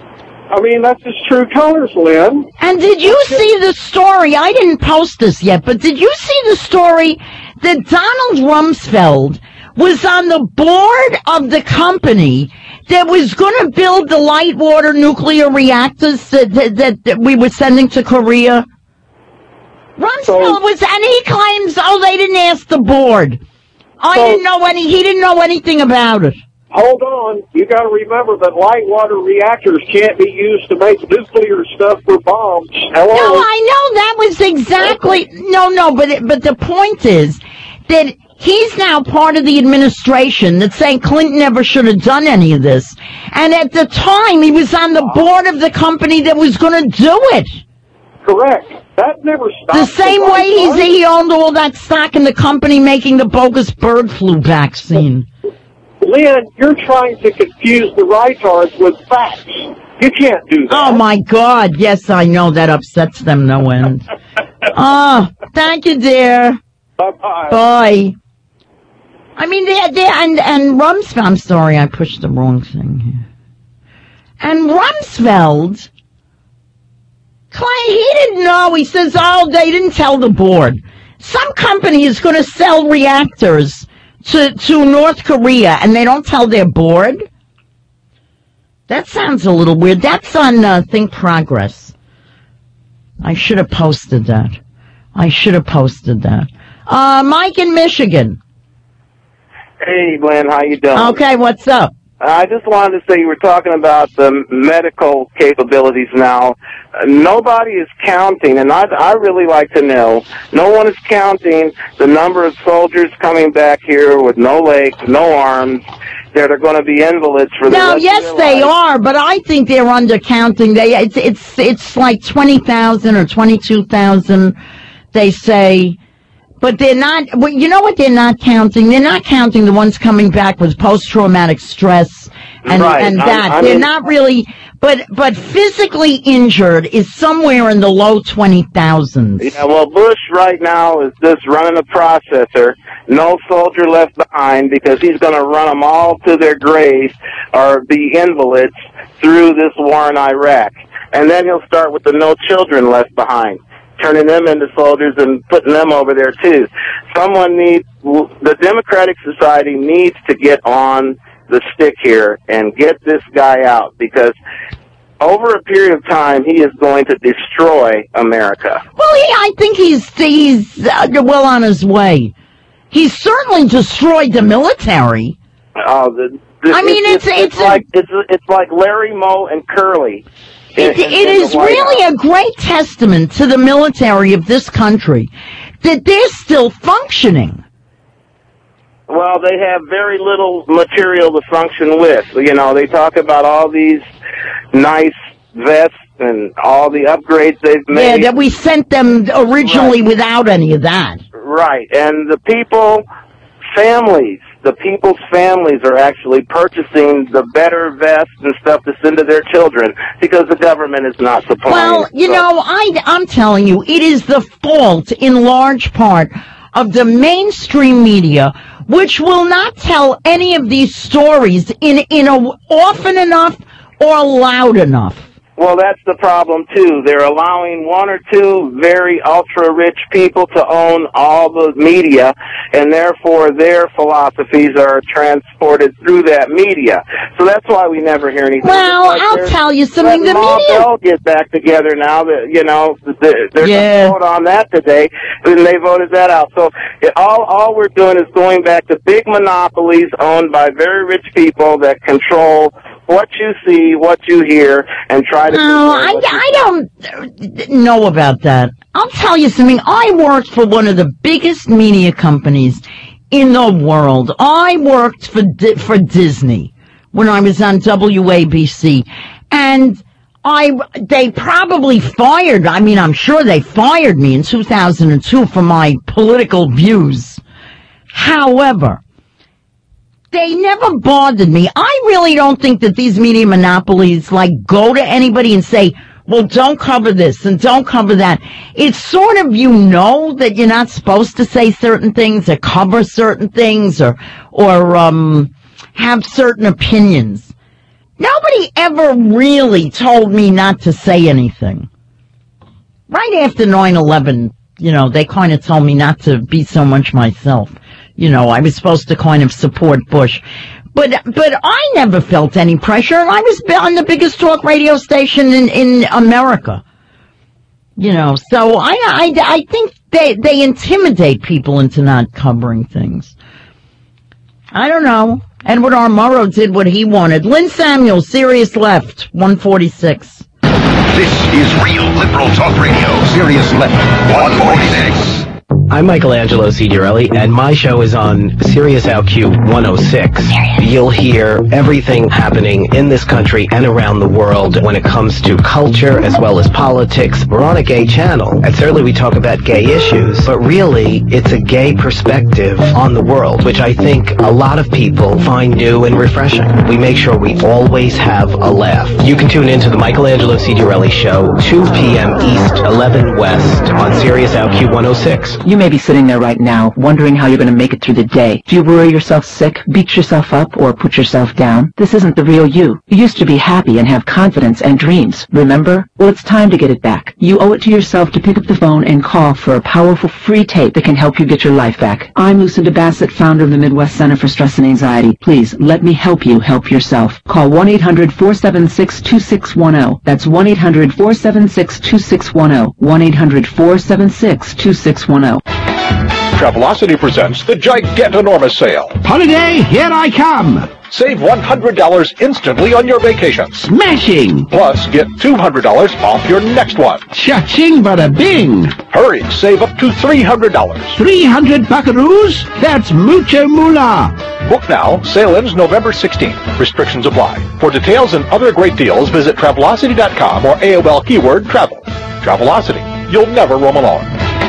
I mean, that's his true colors, Lynn. And did you see the story? I didn't post this yet, but did you see the story that Donald Rumsfeld was on the board of the company that was going to build the light water nuclear reactors that, that, that we were sending to Korea? Rumsfeld so, was, and he claims, oh, they didn't ask the board. I so, didn't know any, he didn't know anything about it. Hold on. You got to remember that light water reactors can't be used to make nuclear stuff for bombs. Hello? No, I know that was exactly, no, no, but, it, but the point is that he's now part of the administration that's saying Clinton never should have done any of this. And at the time, he was on the board of the company that was going to do it. Correct. That never stopped. The same the way he's, he owned all that stock in the company making the bogus bird flu vaccine. Lynn, you're trying to confuse the rightards with facts. You can't do that. Oh, my God. Yes, I know. That upsets them no end. Oh, thank you, dear. Bye-bye. Bye. I mean, they, they, and, and Rumsfeld, I'm sorry, I pushed the wrong thing here. And Rumsfeld, he didn't know. He says, oh, they didn't tell the board. Some company is going to sell reactors to, to North Korea, and they don't tell their board? That sounds a little weird. That's on uh, Think Progress. I should have posted that. I should have posted that. Uh, Mike in Michigan. Hey, Glenn, how you doing? Okay, what's up? I just wanted to say you were talking about the medical capabilities now. Uh, nobody is counting, and I'd, I really like to know, no one is counting the number of soldiers coming back here with no legs, no arms, that are going to be invalids for the now, rest yes, of their they life. are, but I think they're undercounting. They it's it's it's like twenty thousand or twenty-two thousand, they say. But they're not, well, you know what they're not counting? They're not counting the ones coming back with post-traumatic stress and, right. and that. I, I they're mean, not really, but, but physically injured is somewhere in the low twenty thousands. Yeah, well, Bush right now is just running a processor. No soldier left behind because he's going to run them all to their graves or be invalids through this war in Iraq. And then he'll start with the no children left behind, turning them into soldiers and putting them over there too. Someone needs, the Democratic Society needs to get on the stick here and get this guy out, because over a period of time he is going to destroy America. Well, he, I think he's he's uh, well on his way. He's certainly destroyed the military. Oh, the, the, I mean, it's, it's it's, it's, it's like it's it's like Larry Moe and Curly. It, in, it in is really a great testament to the military of this country that they're still functioning. Well, they have very little material to function with. You know, they talk about all these nice vests and all the upgrades they've made. Yeah, that we sent them originally right. without any of that. Right, and the people, families, the people's families are actually purchasing the better vests and stuff to send to their children because the government is not supplying. Well, you so. know, I, I'm telling you, it is the fault in large part of the mainstream media, which will not tell any of these stories in, in a often enough or loud enough? Well, that's the problem, too. They're allowing one or two very ultra-rich people to own all the media, and therefore their philosophies are transported through that media. So that's why we never hear anything. Well, like I'll tell you something. The all media... They'll get back together now. That you know, there's yeah. a vote on that today, and they voted that out. So it, all, all we're doing is going back to big monopolies owned by very rich people that control what you see, what you hear, and try to... No, I, I don't know about that. I'll tell you something. I worked for one of the biggest media companies in the world. I worked for for Disney when I was on W A B C. And I they probably fired, I mean, I'm sure they fired me in two thousand two for my political views. However... they never bothered me. I really don't think that these media monopolies, like, go to anybody and say, well, don't cover this and don't cover that. It's sort of, you know, that you're not supposed to say certain things or cover certain things or, or, um, have certain opinions. Nobody ever really told me not to say anything. Right after nine eleven, you know, they kind of told me not to be so much myself. You know, I was supposed to kind of support Bush. But but I never felt any pressure, and I was on the biggest talk radio station in, in America. You know, so I, I, I think they, they intimidate people into not covering things. I don't know. Edward R. Murrow did what he wanted. Lynn Samuel, Sirius Left, one forty-six. This is Real Liberal Talk Radio, Sirius Left, one forty-six. I'm Michelangelo Signorelli, and my show is on Sirius L Q one oh six. You'll hear everything happening in this country and around the world when it comes to culture as well as politics. We're on a gay channel, and certainly we talk about gay issues, but really it's a gay perspective on the world, which I think a lot of people find new and refreshing. We make sure we always have a laugh. You can tune into the Michelangelo Signorelli Show, two p.m. East, eleven West, on Sirius L Q one oh six. You may be sitting there right now, wondering how you're going to make it through the day. Do you worry yourself sick, beat yourself up, or put yourself down? This isn't the real you. You used to be happy and have confidence and dreams, remember? Well, it's time to get it back. You owe it to yourself to pick up the phone and call for a powerful free tape that can help you get your life back. I'm Lucinda Bassett, founder of the Midwest Center for Stress and Anxiety. Please, let me help you help yourself. Call one eight hundred four seven six two six one zero. That's one eight hundred four seven six two six one zero. one eight hundred four seven six two six one zero. Travelocity presents the Gigantanormous Sale. Holiday, here I come. Save one hundred dollars instantly on your vacation. Smashing. Plus, get two hundred dollars off your next one. Cha-ching, bada bing. Hurry, save up to three hundred dollars. three hundred buckaroos? That's mucha moolah. Book now. Sale ends November sixteenth. Restrictions apply. For details and other great deals, visit Travelocity dot com or A O L keyword travel. Travelocity. You'll never roam alone.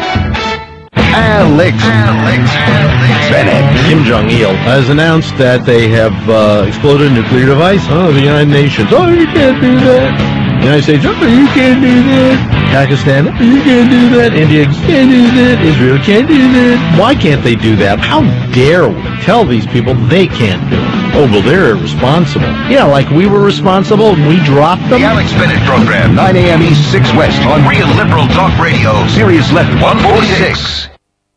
Alex, Alex, Alex Bennett. Kim Jong-il has announced that they have uh, exploded a nuclear device. Oh, the United Nations. Oh, you can't do that. United States. Oh, you can't do that. Pakistan. Oh, you can't do that. India can't do that. Israel can't do that. Why can't they do that? How dare we tell these people they can't do it? Oh, well, they're irresponsible. Yeah, like we were responsible and we dropped them. The Alex Bennett Program, nine a.m. East, six West, on Real Liberal Talk Radio, Sirius Left one forty-six.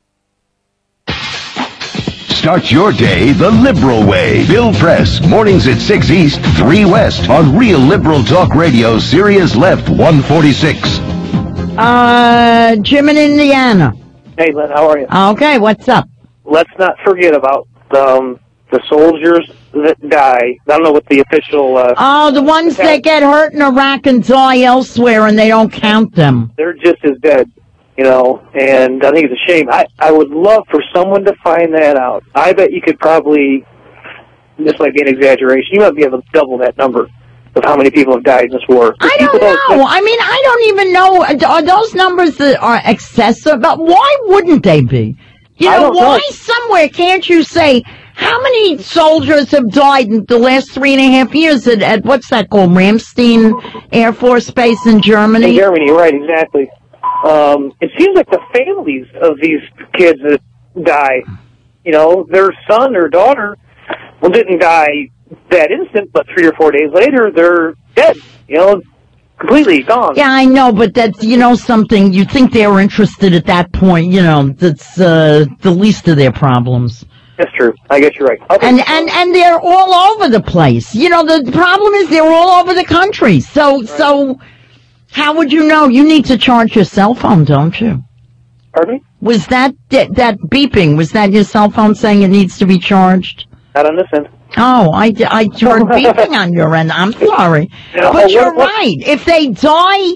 Start your day the liberal way. Bill Press, mornings at six East, three West, on Real Liberal Talk Radio, Sirius Left one forty-six. Uh, Jim in Indiana. Hey, Lynn, how are you? Okay, what's up? Let's not forget about um, the soldiers that die. I don't know what the official... Uh, oh, the ones that get hurt in Iraq and die elsewhere, and they don't count them. They're just as dead. You know, and I think it's a shame. I, I would love for someone to find that out. I bet you could probably, this might be an exaggeration, you might be able to double that number of how many people have died in this war. I don't know. I mean, I don't even know. Are those numbers that are excessive? But why wouldn't they be? You know, why know. somewhere can't you say, how many soldiers have died in the last three and a half years at, at what's that called, Ramstein Air Force Base in Germany? In Germany, right, exactly. Um, it seems like the families of these kids that die, you know, their son or daughter, well, didn't die that instant, but three or four days later, their dead. You know, completely gone. Yeah, I know, but that's, you know, something, you think they were interested at that point, you know, that's uh, the least of their problems. That's true. I guess you're right. Okay. And, and, and they're all over the place. You know, the problem is they're all over the country. So, right. so, how would you know? You need to charge your cell phone, don't you? Pardon me? Was that, that beeping, was that your cell phone saying it needs to be charged? Not on this end. Oh, I, I heard beeping on your end. I'm sorry. Yeah, but oh, you're what, what? right. If they die,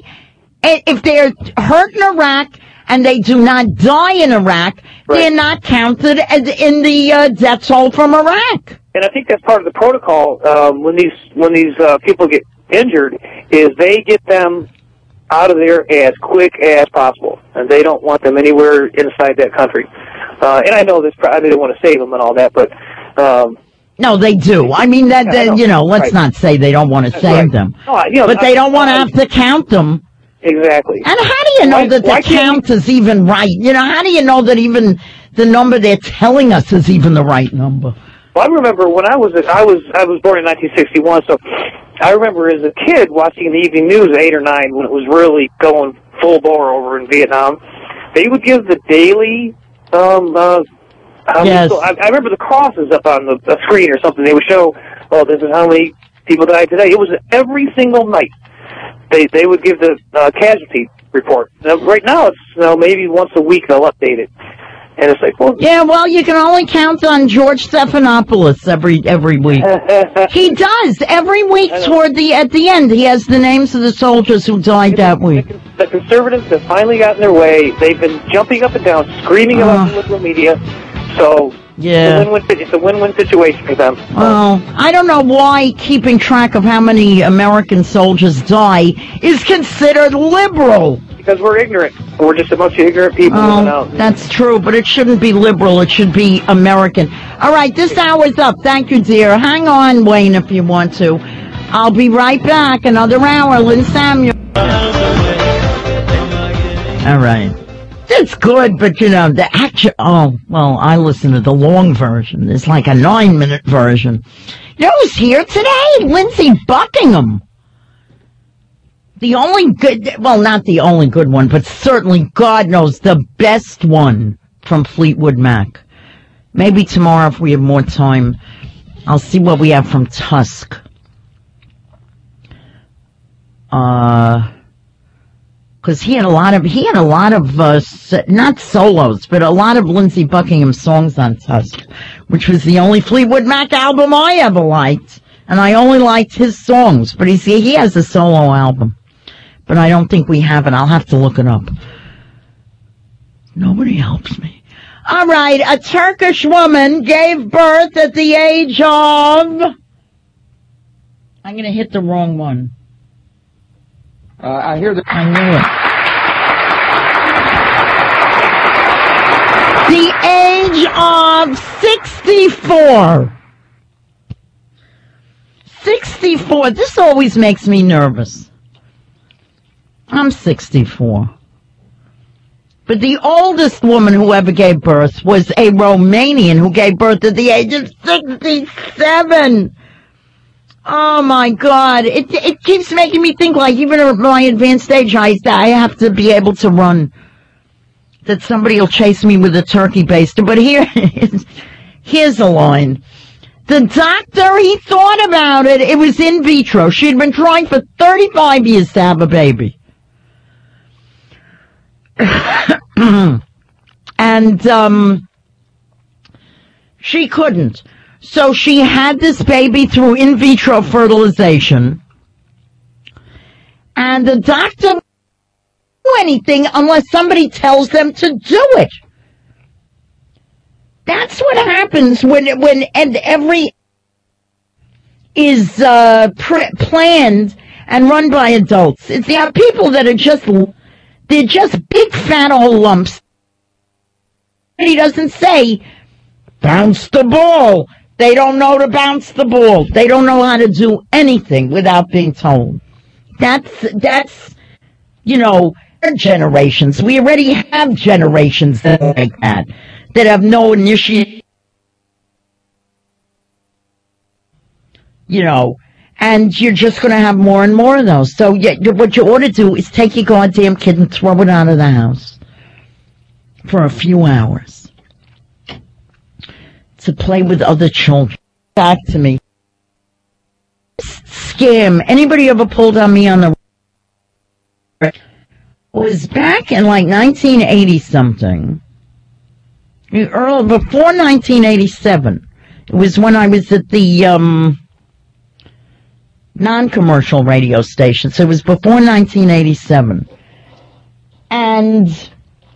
if they're hurt in Iraq and they do not die in Iraq, right. they're not counted as in the uh, death toll from Iraq. And I think that's part of the protocol um, when these when these uh, people get injured is they get them out of there as quick as possible, and they don't want them anywhere inside that country. Uh, and I know this, I didn't want to save them and all that, but um, no, they do. I mean, that, yeah, that know. you know, let's right. not say they don't want to save right. them, no, I, you know, but they I, don't want to I, have to count them. Exactly. And how do you know why, that the count is even right? You know, how do you know that even the number they're telling us is even the right number? Well, I remember when I was I was I was born in nineteen sixty-one, so I remember as a kid watching the evening news at eight or nine when it was really going full bore over in Vietnam. They would give the daily. Um, uh, how yes. many, I, I remember the crosses up on the, the screen or something. They would show, oh, this is how many people died today. It was every single night. They they would give the uh, casualty report. Now, right now, it's you know, maybe once a week they'll update it. And it's like, well... Yeah, well, you can only count on George Stephanopoulos every every week. He does. Every week toward the at the end, he has the names of the soldiers who died that week. The conservatives have finally gotten their way. They've been jumping up and down, screaming uh, about the liberal media. So yeah. it's, a win-win, it's a win-win situation for them. Well, I don't know why keeping track of how many American soldiers die is considered liberal. Because we're ignorant. We're just a bunch of ignorant people. Oh, that's true, but it shouldn't be liberal. It should be American. All right, this hour's up. Thank you, dear. Hang on, Wayne, if you want to. I'll be right back. Another hour. Lynn Samuel. All right. It's good, but, you know, the action... Oh, well, I listen to the long version. There's like a nine-minute version. You know who's here today? Lindsey Buckingham. The only good, well, not the only good one, but certainly, God knows, the best one from Fleetwood Mac. Maybe tomorrow, if we have more time, I'll see what we have from Tusk. Uh, because he had a lot of, he had a lot of, uh, not solos, but a lot of Lindsey Buckingham songs on Tusk, which was the only Fleetwood Mac album I ever liked. And I only liked his songs, but he's, he has a solo album. But I don't think we have it. I'll have to look it up. Nobody helps me. All right, a Turkish woman gave birth at the age of... I'm going to hit the wrong one. Uh, I hear that... I knew it. The age of sixty-four. sixty-four. This always makes me nervous. I'm sixty-four. But the oldest woman who ever gave birth was a Romanian who gave birth at the age of sixty-seven. Oh, my God. It it keeps making me think, like, even at my advanced age, I, I have to be able to run. That somebody will chase me with a turkey baster. But here, here's a line. The doctor, he thought about it. It was in vitro. She had been trying for thirty-five years to have a baby. And um she couldn't. So she had this baby through in vitro fertilization. And the doctor didn't do anything unless somebody tells them to do it. That's what happens when when and every is uh pre- planned and run by adults. It's you have people that are just they're just big fat old lumps. He doesn't say bounce the ball. They don't know to bounce the ball. They don't know how to do anything without being told. That's that's you know generations. We already have generations that are like that. That have no initiation, you know, And you're just going to have more and more of those. So you, what you ought to do is take your goddamn kid and throw it out of the house for a few hours to play with other children. Back to me. Scam. Anybody ever pulled on me on the was back in like nineteen eighty something. Early, before nineteen eighty-seven. It was when I was at the um, non-commercial radio station. So it was before nineteen eighty-seven. And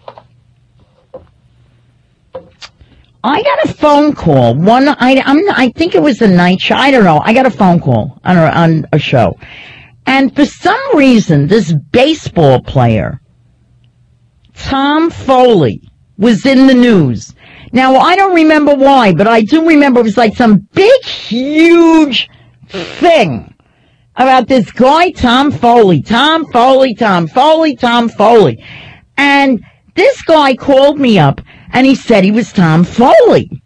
I got a phone call. One, I, I'm, I think it was a night show. I don't know. I got a phone call on a, on a show. And for some reason, this baseball player, Tom Foley, was in the news. Now, I don't remember why, but I do remember it was like some big, huge thing about this guy, Tom Foley. Tom Foley, Tom Foley, Tom Foley. And this guy called me up, and he said he was Tom Foley.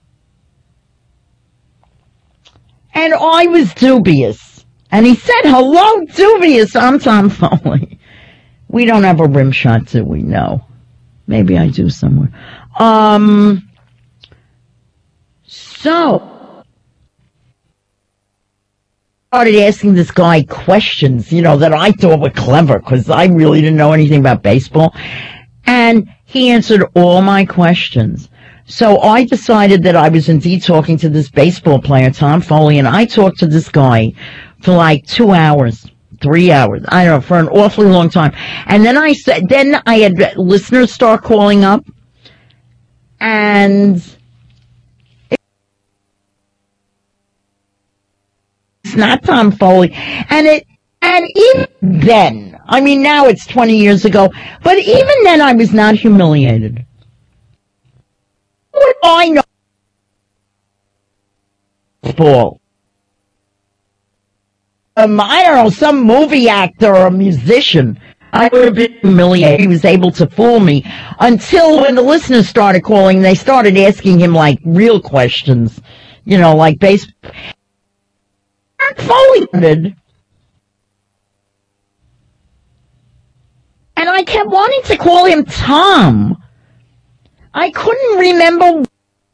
And I was dubious. And he said, hello, dubious, I'm Tom Foley. We don't have a rim shot, do we? No. Maybe I do somewhere. Um, so, I started asking this guy questions, you know, that I thought were clever, because I really didn't know anything about baseball. And he answered all my questions. So I decided that I was indeed talking to this baseball player, Tom Foley, and I talked to this guy for like two hours, three hours, I don't know, for an awfully long time. And then I said, then I had listeners start calling up, and it's not Tom Foley. And it, and even then, I mean, now it's twenty years ago, but even then I was not humiliated. What do I know? Baseball. Um, I don't know, some movie actor or a musician. I would have been humiliated. He was able to fool me until when the listeners started calling, they started asking him like real questions, you know, like base. Foley did. And I kept wanting to call him Tom. I couldn't remember.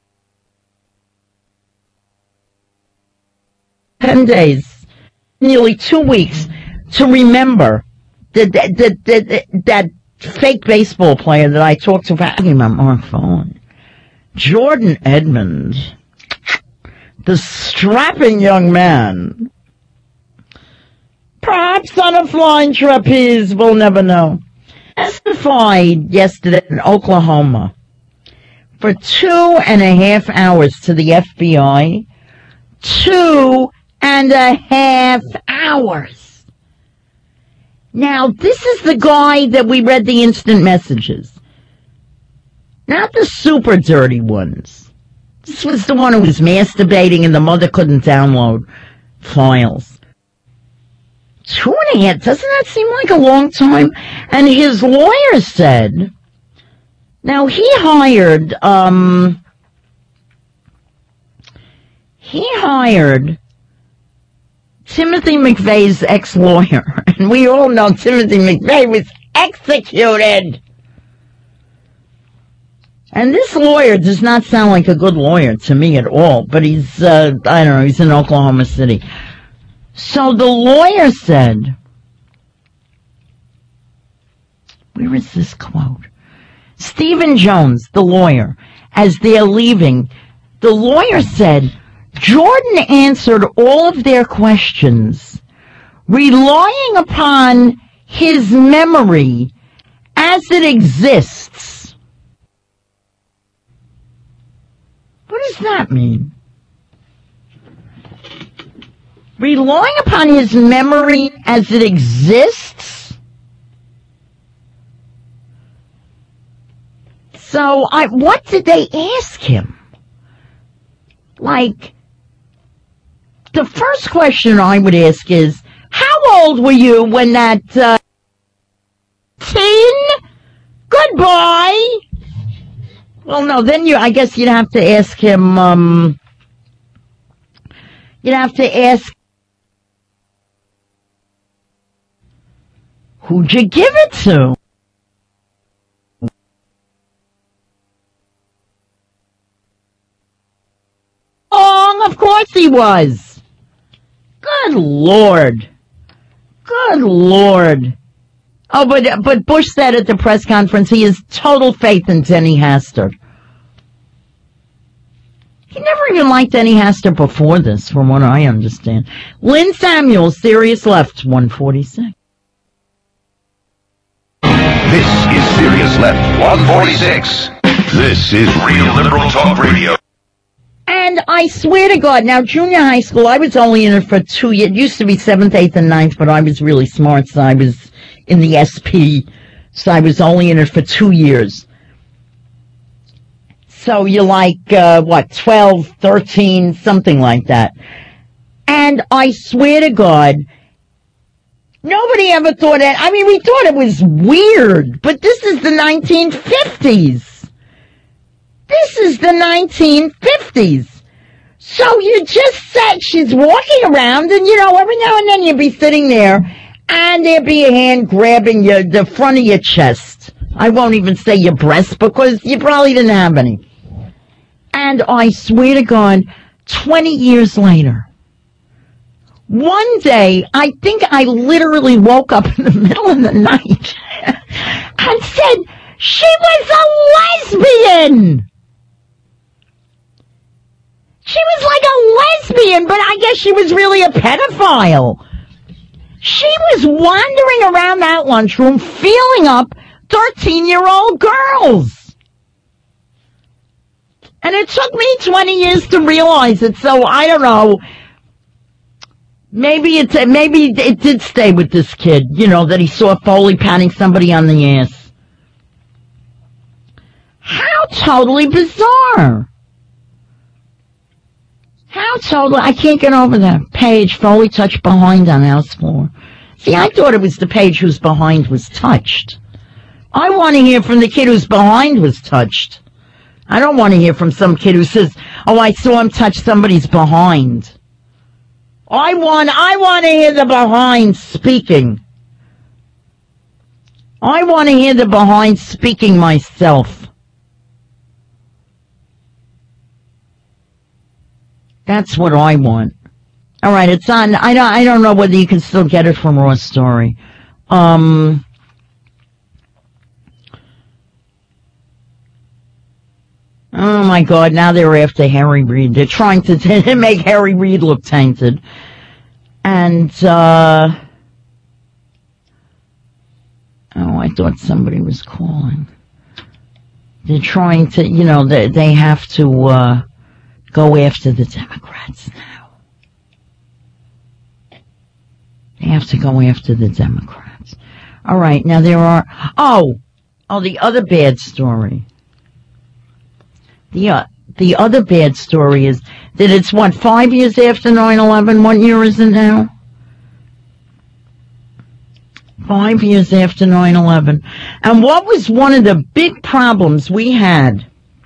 Ten days. Nearly two weeks to remember that that, that, that, that fake baseball player that I talked to about him on my phone. Jordan Edmonds, the strapping young man, perhaps on a flying trapeze, we'll never know, testified yesterday in Oklahoma for two and a half hours to the F B I. Two and a half hours. Now, this is the guy that we read the instant messages. Not the super dirty ones. This was the one who was masturbating and the mother couldn't download files. Two and a half, doesn't that seem like a long time? And his lawyer said, now he hired, um, he hired Timothy McVeigh's ex-lawyer, and we all know Timothy McVeigh was executed. And this lawyer does not sound like a good lawyer to me at all, but he's, uh, I don't know, he's in Oklahoma City. So the lawyer said, where is this quote? Stephen Jones, the lawyer, as they're leaving, the lawyer said, Jordan answered all of their questions, relying upon his memory as it exists. What does that mean? Relying upon his memory as it exists? So, I, what did they ask him? Like, the first question I would ask is, how old were you when that, uh, teen? Goodbye! Well, no, then you, I guess you'd have to ask him, um, you'd have to ask Who'd you give it to? Oh, of course he was. Good Lord. Good Lord. Oh, but but Bush said at the press conference he has total faith in Denny Hastert. He never even liked Denny Hastert before this, from what I understand. Lynn Samuels, Sirius Left, one forty-six. This is Sirius Left, one forty-six. This is Real Liberal Talk Radio. And I swear to God, now junior high school, I was only in it for two years. It used to be seventh, eighth, and ninth, but I was really smart, so I was in the S P, so I was only in it for two years. So you're like, uh, what, twelve, thirteen, something like that. And I swear to God, nobody ever thought that. I mean, we thought it was weird, but this is the nineteen fifties. This is the nineteen fifties. So you just said she's walking around, and, you know, every now and then you'd be sitting there, and there'd be a hand grabbing your, the front of your chest. I won't even say your breast, because you probably didn't have any. And I swear to God, twenty years later, one day, I think I literally woke up in the middle of the night and said, she was a lesbian! She was like a lesbian, but I guess she was really a pedophile. She was wandering around that lunchroom feeling up thirteen-year-old girls. And it took me twenty years to realize it, so I don't know. Maybe it's maybe it did stay with this kid, you know, that he saw Foley patting somebody on the ass. How totally bizarre. How totally, I can't get over that. Page, Foley touched behind on house floor. See, I thought it was the page whose behind was touched. I want to hear from the kid whose behind was touched. I don't want to hear from some kid who says, oh, I saw him touch somebody's behind. I want, I want to hear the behind speaking. I want to hear the behind speaking myself. That's what I want. All right, it's on. I don't. I don't know whether you can still get it from Raw Story. Um. Oh my God! Now they're after Harry Reid. They're trying to t- make Harry Reid look tainted. And uh. Oh, I thought somebody was calling. They're trying to. You know, they they have to. uh Go after the Democrats now. They have to go after the Democrats. All right, now there are... Oh! Oh, the other bad story. The, uh, the other bad story is that it's, what, five years after nine eleven? What year is it now? Five years after nine eleven. And what was one of the big problems we had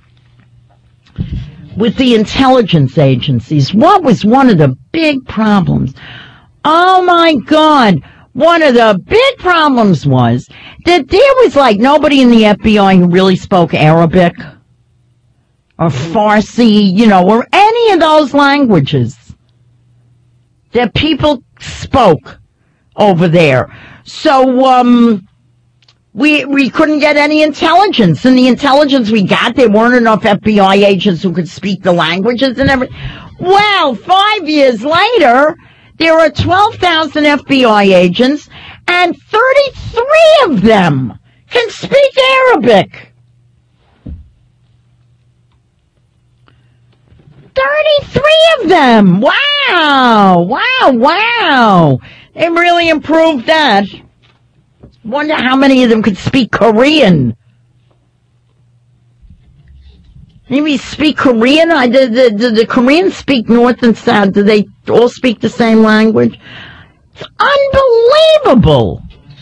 with the intelligence agencies? What was one of the big problems? Oh my God. One of the big problems was that there was like nobody in the F B I who really spoke Arabic or Farsi, you know, or any of those languages that people spoke over there. So, um, We we couldn't get any intelligence, and the intelligence we got, there weren't enough F B I agents who could speak the languages and everything. Well, five years later, there are twelve thousand F B I agents, and thirty-three of them can speak Arabic. thirty-three of them! Wow! Wow, wow! They really improved that. Wonder how many of them could speak Korean. Maybe speak Korean? I, the, the, the, the Koreans speak North and South. Do they all speak the same language? It's unbelievable.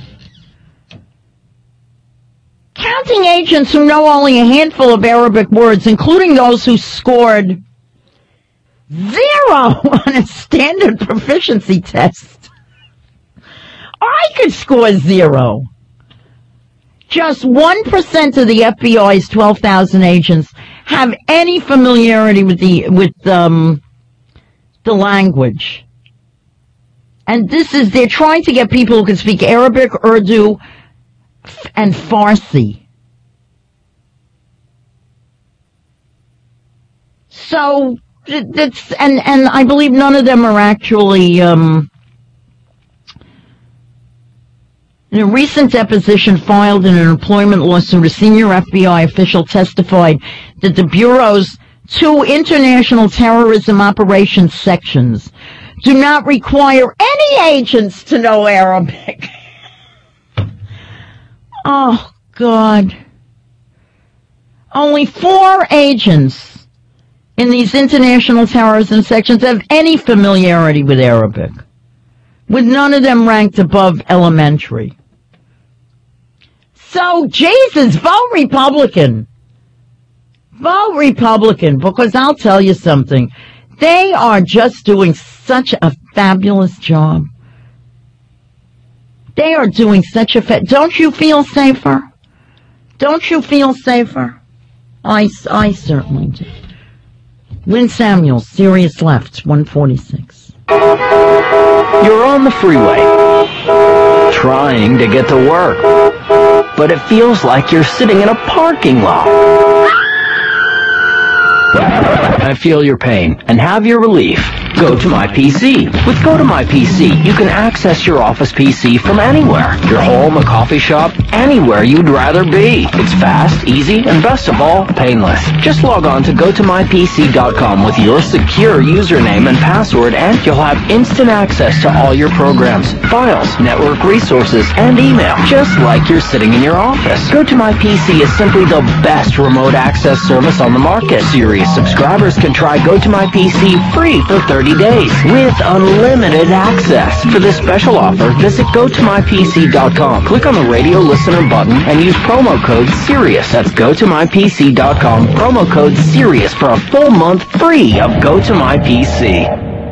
Counting agents who know only a handful of Arabic words, including those who scored zero on a standard proficiency test, I could score zero. Just one percent of the F B I's twelve thousand agents have any familiarity with the, with, um, the language. And this is, they're trying to get people who can speak Arabic, Urdu, and Farsi. So, that's, and, and I believe none of them are actually, um, in a recent deposition filed in an employment lawsuit, a senior F B I official testified that the Bureau's two international terrorism operations sections do not require any agents to know Arabic. Oh, God. Only four agents in these international terrorism sections have any familiarity with Arabic, with none of them ranked above elementary. So, Jesus, vote Republican. Vote Republican, because I'll tell you something. They are just doing such a fabulous job. They are doing such a fa- Don't you feel safer? Don't you feel safer? I, I certainly do. Lynn Samuels, Sirius Left, one forty-six. You're on the freeway, trying to get to work, but it feels like you're sitting in a parking lot. I feel your pain and have your relief. Go to My P C. With Go to My P C, you can access your office P C from anywhere. Your home, a coffee shop, anywhere you'd rather be. It's fast, easy, and best of all, painless. Just log on to go to my p c dot com with your secure username and password, and you'll have instant access to all your programs, files, network resources, and email, just like you're sitting in your office. Go to My P C is simply the best remote access service on the market. Sirius subscribers can try Go to My P C free for thirty days with unlimited access. For this special offer, visit go to my p c dot com. Click on the radio listener button and use promo code SIRIUS. That's go to my p c dot com. Promo code SIRIUS for a full month free of Go to My P C.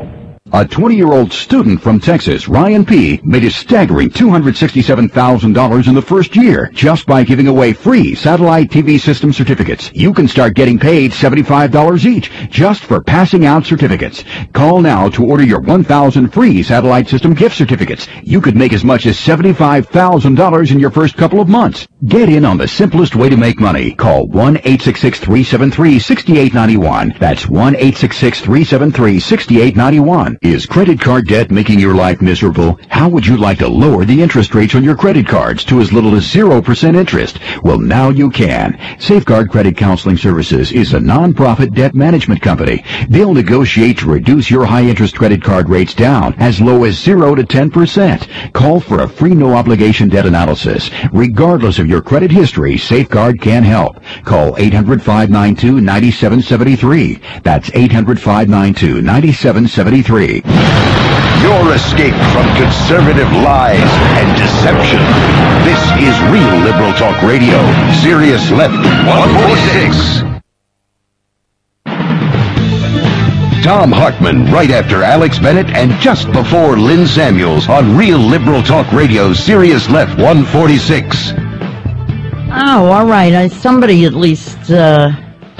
A twenty-year-old student from Texas, Ryan P., made a staggering two hundred sixty-seven thousand dollars in the first year just by giving away free satellite T V system certificates. You can start getting paid seventy-five dollars each just for passing out certificates. Call now to order your one thousand free satellite system gift certificates. You could make as much as seventy-five thousand dollars in your first couple of months. Get in on the simplest way to make money. Call one eight six six, three seven three, six eight nine one. That's one eight six six, three seven three, six eight nine one. Is credit card debt making your life miserable? How would you like to lower the interest rates on your credit cards to as little as zero percent interest? Well, now you can. Safeguard Credit Counseling Services is a non-profit debt management company. They'll negotiate to reduce your high-interest credit card rates down as low as zero to ten percent. Call for a free no-obligation debt analysis. Regardless of your credit history, Safeguard can help. Call eight hundred, five nine two, nine seven seven three. That's eight hundred, five nine two, nine seven seven three. Your escape from conservative lies and deception. This is Real Liberal Talk Radio, Sirius Left one forty-six. Tom Hartman, right after Alex Bennett and just before Lynn Samuels on Real Liberal Talk Radio, Sirius Left one forty-six. Oh, all right. I, somebody at least, uh...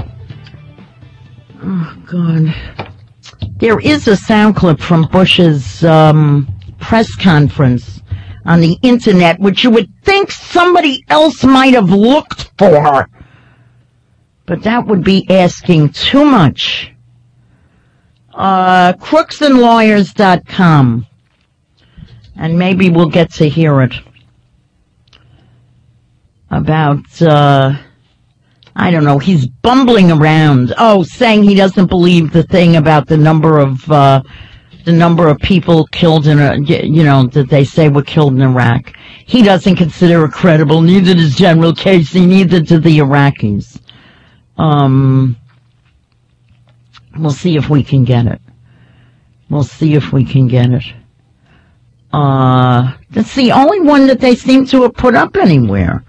oh, God. There is a sound clip from Bush's um, press conference on the Internet, which you would think somebody else might have looked for. But that would be asking too much. Uh, crooks and lawyers dot com. And maybe we'll get to hear it. About, uh... I don't know, he's bumbling around. Oh, saying he doesn't believe the thing about the number of, uh, the number of people killed in, a, you know, that they say were killed in Iraq. He doesn't consider it credible. Neither does General Casey, neither do the Iraqis. Um, we'll see if we can get it. We'll see if we can get it. Uh, that's the only one that they seem to have put up anywhere.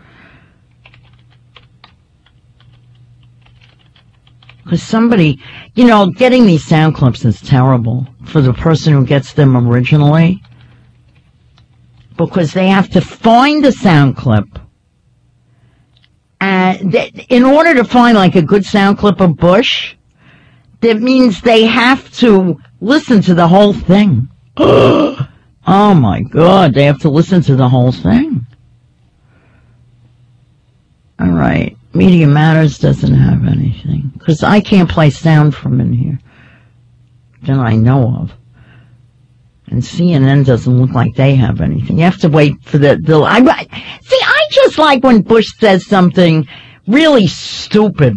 Because somebody, you know, getting these sound clips is terrible for the person who gets them originally. because they have to find the sound clip. And th- in order to find like a good sound clip of Bush, that means they have to listen to the whole thing. Oh my God, they have to listen to the whole thing. All right, Media Matters doesn't have anything, because I can't play sound from in here that I know of. And C N N doesn't look like they have anything. You have to wait for the... the I, see, I just like when Bush says something really stupid.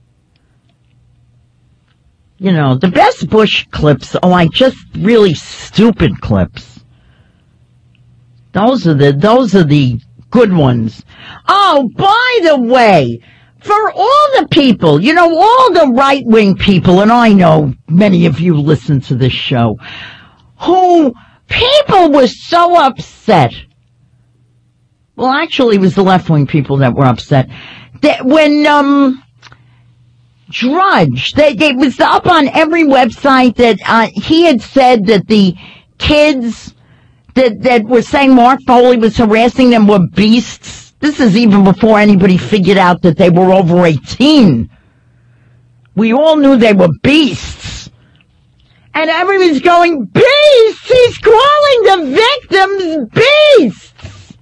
You know, the best Bush clips are like just really stupid clips. Those are the, those are the good ones. Oh, by the way, for all the people, you know, all the right-wing people, and I know many of you listen to this show, who people were so upset. Well, actually, it was the left-wing people that were upset. That when, um, Drudge, they, it was up on every website that, uh, he had said that the kids that, that were saying Mark Foley was harassing them were beasts. This is even before anybody figured out that they were over eighteen. We all knew they were beasts. And everybody's going, beasts! He's calling the victims beasts!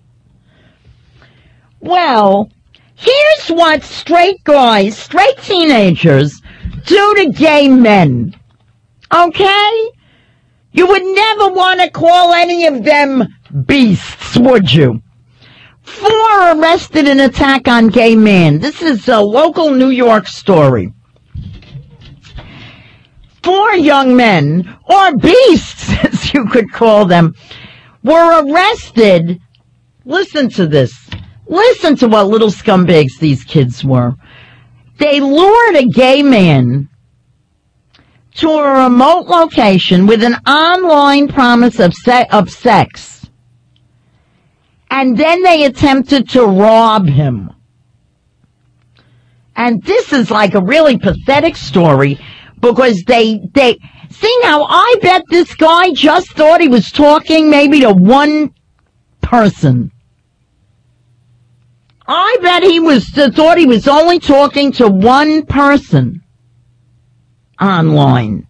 Well, here's what straight guys, straight teenagers, do to gay men. Okay? You would never want to call any of them beasts, would you? Four arrested in attack on gay man. This is a local New York story. Four young men, or beasts, as you could call them, were arrested. Listen to this. Listen to what little scumbags these kids were. They lured a gay man to a remote location with an online promise of, se- of sex. And then they attempted to rob him. And this is like a really pathetic story. Because they, they, see now, I bet this guy just thought he was talking maybe to one person. I bet he was, thought he was only talking to one person online.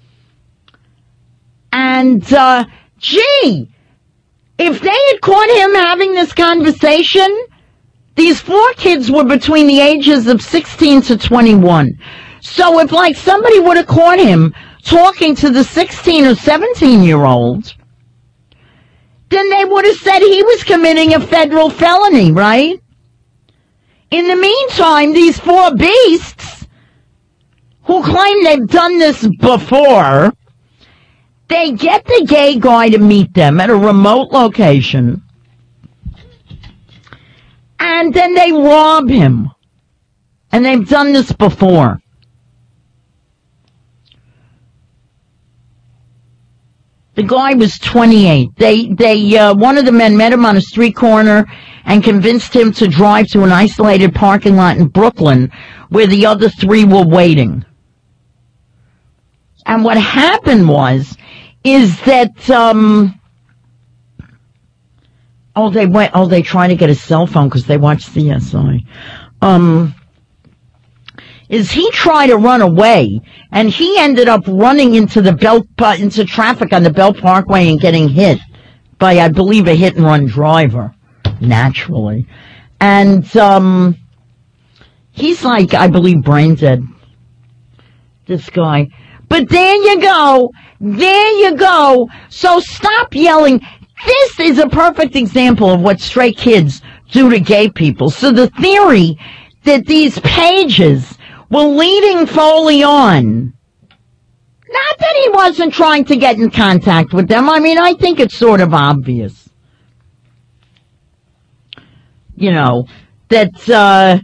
And, uh, gee, if they had caught him having this conversation, these four kids were between the ages of sixteen to twenty-one. So if, like, somebody would have caught him talking to the sixteen or seventeen-year-old, then they would have said he was committing a federal felony, right? In the meantime, these four beasts, who claim they've done this before, they get the gay guy to meet them at a remote location, and then they rob him. And they've done this before. The guy was twenty-eight. They, they, uh, one of the men met him on a street corner and convinced him to drive to an isolated parking lot in Brooklyn where the other three were waiting. And what happened was, is that, um, oh, they went, oh, they tried to get a cell phone because they watched C S I. Um, is he tried to run away, and he ended up running into the Belt, uh, into traffic on the Belt Parkway and getting hit by, I believe, a hit-and-run driver, naturally. And, um, he's like, I believe, brain dead, this guy. But there you go. There you go. So stop yelling. This is a perfect example of what straight kids do to gay people. So the theory that these pages were leading Foley on, not that he wasn't trying to get in contact with them. I mean, I think it's sort of obvious. You know, that, uh,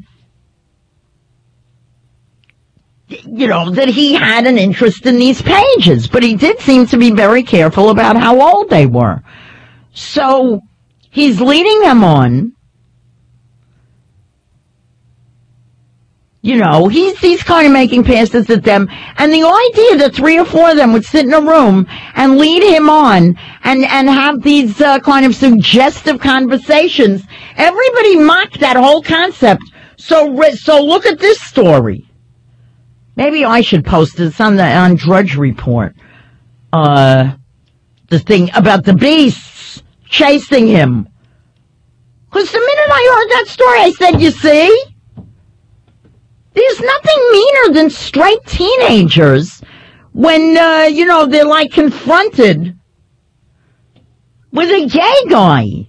you know, that he had an interest in these pages, but he did seem to be very careful about how old they were. So he's leading them on. You know, he's he's kind of making passes at them. And the idea that three or four of them would sit in a room and lead him on and, and have these uh, kind of suggestive conversations, everybody mocked that whole concept. So so look at this story. Maybe I should post this on the on Drudge Report. Uh, the thing about the beasts chasing him. Because the minute I heard that story, I said, you see? There's nothing meaner than straight teenagers when, uh, you know, they're like confronted with a gay guy.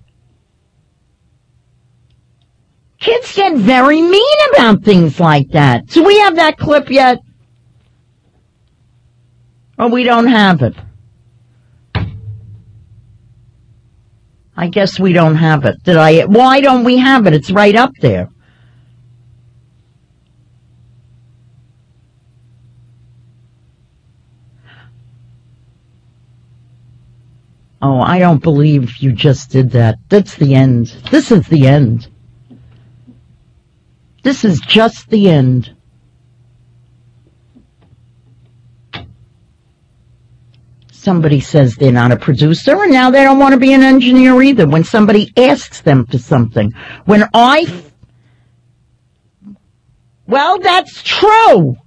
Kids get very mean about things like that. Do we have that clip yet? Or we don't have it? I guess we don't have it. Did I? Why don't we have it? It's right up there. Oh, I don't believe you just did that. That's the end. This is the end. This is just the end. Somebody says they're not a producer, and now they don't want to be an engineer either. When somebody asks them for something. When I... F- well, that's true.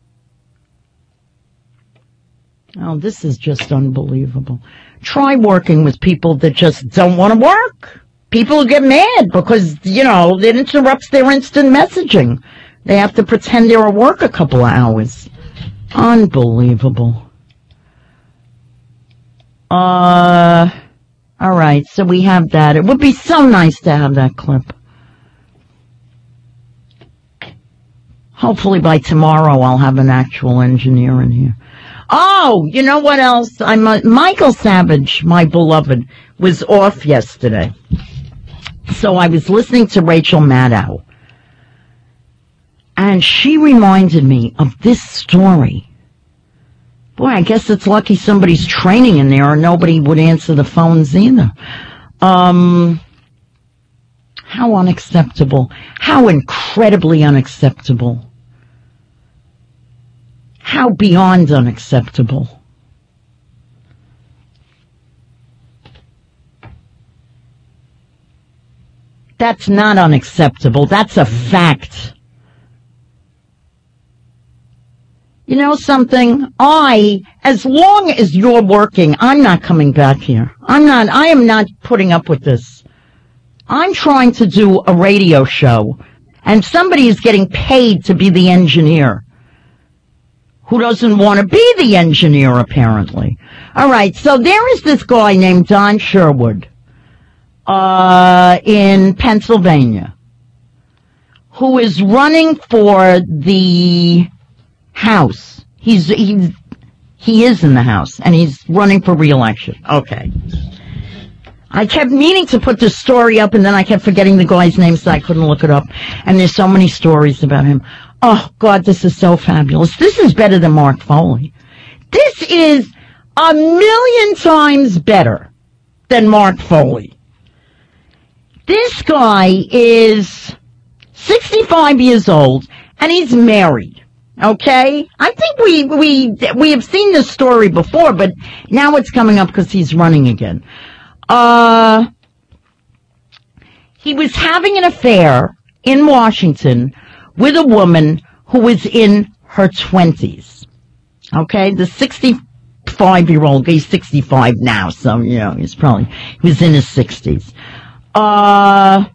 Oh, this is just unbelievable. Try working with people that just don't want to work. People who get mad because, you know, it interrupts their instant messaging. They have to pretend they're at work a couple of hours. Unbelievable. Uh, all right, so we have that. It would be so nice to have that clip. Hopefully by tomorrow I'll have an actual engineer in here. Oh, you know what else? I'm uh, Michael Savage, my beloved, was off yesterday. So I was listening to Rachel Maddow. And she reminded me of this story. Boy, I guess it's lucky somebody's training in there or nobody would answer the phones either. Um, how unacceptable. How incredibly unacceptable. How beyond unacceptable. That's not unacceptable. That's a fact. You know something? I, as long as you're working, I'm not coming back here. I'm not, I am not putting up with this. I'm trying to do a radio show, and somebody is getting paid to be the engineer. Who doesn't want to be the engineer, apparently. All right, so there is this guy named Don Sherwood, uh, in Pennsylvania, who is running for the House. He's, he's, he is in the House, and he's running for re-election. Okay. I kept meaning to put this story up, and then I kept forgetting the guy's name, so I couldn't look it up. And there's so many stories about him. Oh, God, this is so fabulous. This is better than Mark Foley. This is a million times better than Mark Foley. This guy is sixty-five years old, and he's married. Okay? I think we, we, we have seen this story before, but now it's coming up because he's running again. Uh, he was having an affair in Washington with a woman who was in her twenties. Okay? The sixty-five-year-old, he's sixty-five now, so, you know, he's probably, he was in his sixties. Uh,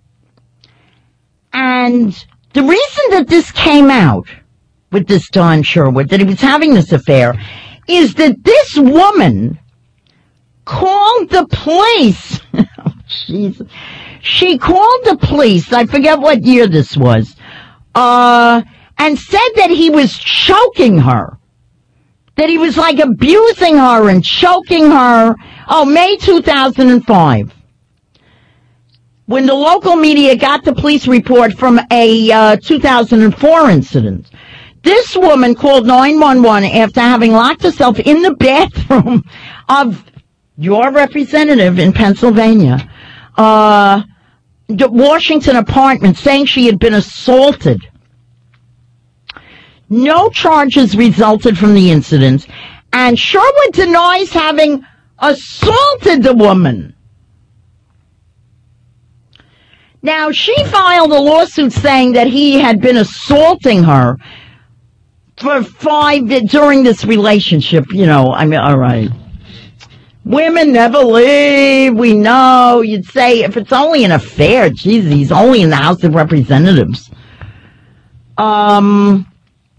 and the reason that this came out with this Don Sherwood, that he was having this affair, is that this woman called the police. Oh, Jesus. She called the police, I forget what year this was, uh, and said that he was choking her. That he was like abusing her and choking her. Oh, May two thousand five. When the local media got the police report from a uh, two thousand four incident. This woman called nine one one after having locked herself in the bathroom of your representative in Pennsylvania, uh, the Washington apartment, saying she had been assaulted. No charges resulted from the incident, and Sherwood denies having assaulted the woman. Now, she filed a lawsuit saying that he had been assaulting her for five, during this relationship, you know, I mean, all right. Women never leave, we know. You'd say, if it's only an affair, Jesus, he's only in the House of Representatives. Um,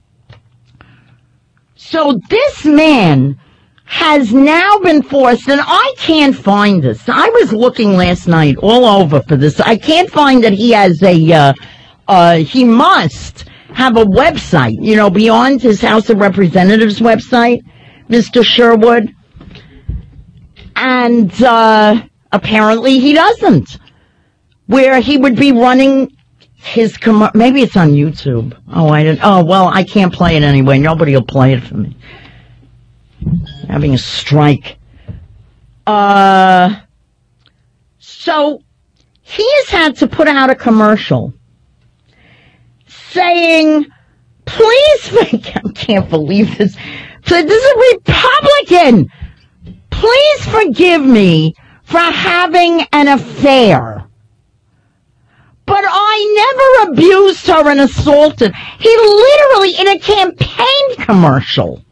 so this man has now been forced, and I can't find this. I was looking last night all over for this. I can't find that he has a, uh, uh, he must have a website, you know, beyond his House of Representatives website, Mister Sherwood. And, uh, apparently he doesn't. Where he would be running his, com- maybe it's on YouTube. Oh, I don't, oh, well, I can't play it anyway. Nobody will play it for me. Having a strike. Uh, so, he has had to put out a commercial saying, please, I can't believe this. This is a Republican. Please forgive me for having an affair. But I never abused her and assaulted. He literally, in a campaign commercial,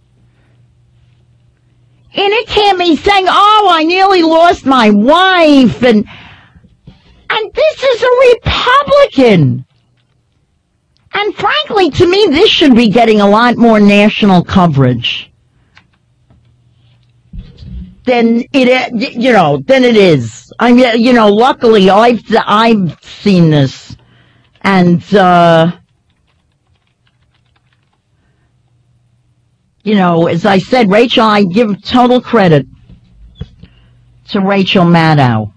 in a campaign, he's saying, oh, I nearly lost my wife, and and this is a Republican. And frankly, to me, this should be getting a lot more national coverage than it, you know, than it is. I mean, you know, luckily I've I've seen this, and uh, you know, as I said, Rachel, I give total credit to Rachel Maddow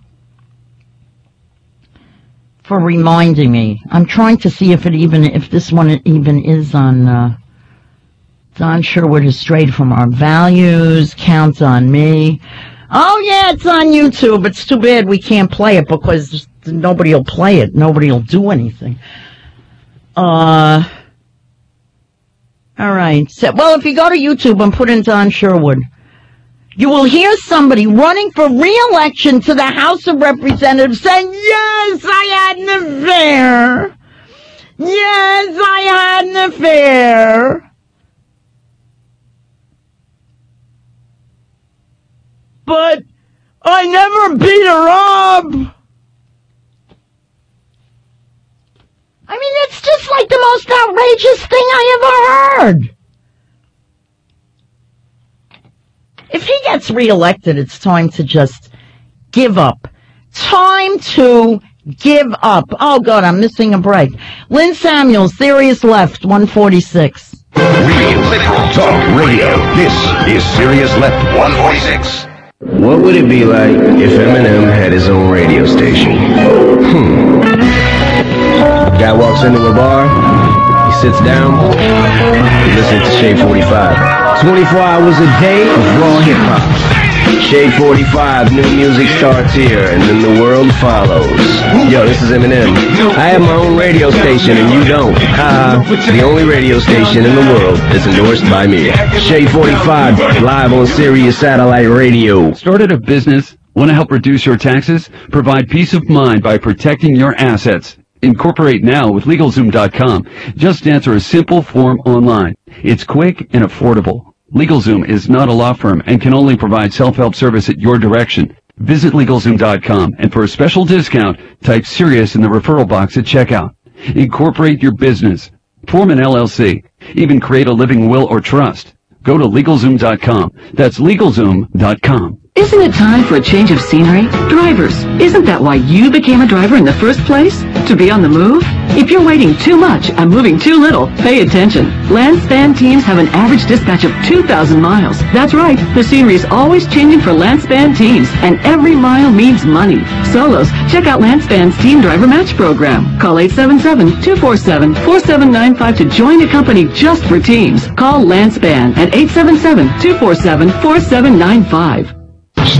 for reminding me. I'm trying to see if it even, if this one even is on, uh, Don Sherwood has strayed from our values, counts on me. Oh yeah, it's on YouTube. It's too bad we can't play it because nobody will play it. Nobody will do anything. Uh, alright. So, well, if you go to YouTube and put in Don Sherwood, you will hear somebody running for re-election to the House of Representatives saying, yes, I had an affair. Yes, I had an affair. But I never beat her up. I mean, it's just like the most outrageous thing I ever heard. If he gets reelected, it's time to just give up. Time to give up. Oh, God, I'm missing a break. Lynn Samuels, Sirius Left, one forty-six. Real Liberal Talk Radio. This is Sirius Left one forty-six. What would it be like if Eminem had his own radio station? Hmm. Guy walks into a bar, he sits down, he listens to Shade forty-five. twenty-four hours a day of raw hip-hop. Shade forty-five, new music starts here, and then the world follows. Yo, this is Eminem. I have my own radio station, and you don't. Uh, the only radio station in the world that's endorsed by me. Shade forty-five, live on Sirius Satellite Radio. Started a business? Want to help reduce your taxes? Provide peace of mind by protecting your assets. Incorporate now with LegalZoom dot com. Just answer a simple form online. It's quick and affordable. LegalZoom is not a law firm and can only provide self-help service at your direction. Visit LegalZoom dot com and for a special discount, type Sirius in the referral box at checkout. Incorporate your business. Form an L L C. Even create a living will or trust. Go to LegalZoom dot com. That's LegalZoom dot com. Isn't it time for a change of scenery? Drivers, isn't that why you became a driver in the first place? To be on the move? If you're waiting too much and moving too little, pay attention. Landspan teams have an average dispatch of two thousand miles. That's right, the scenery is always changing for Landspan teams, and every mile means money. Solos, check out Landspan's Team Driver Match program. Call eight seven seven, two four seven, four seven nine five to join a company just for teams. Call Landspan at eight seven seven, two four seven, four seven nine five.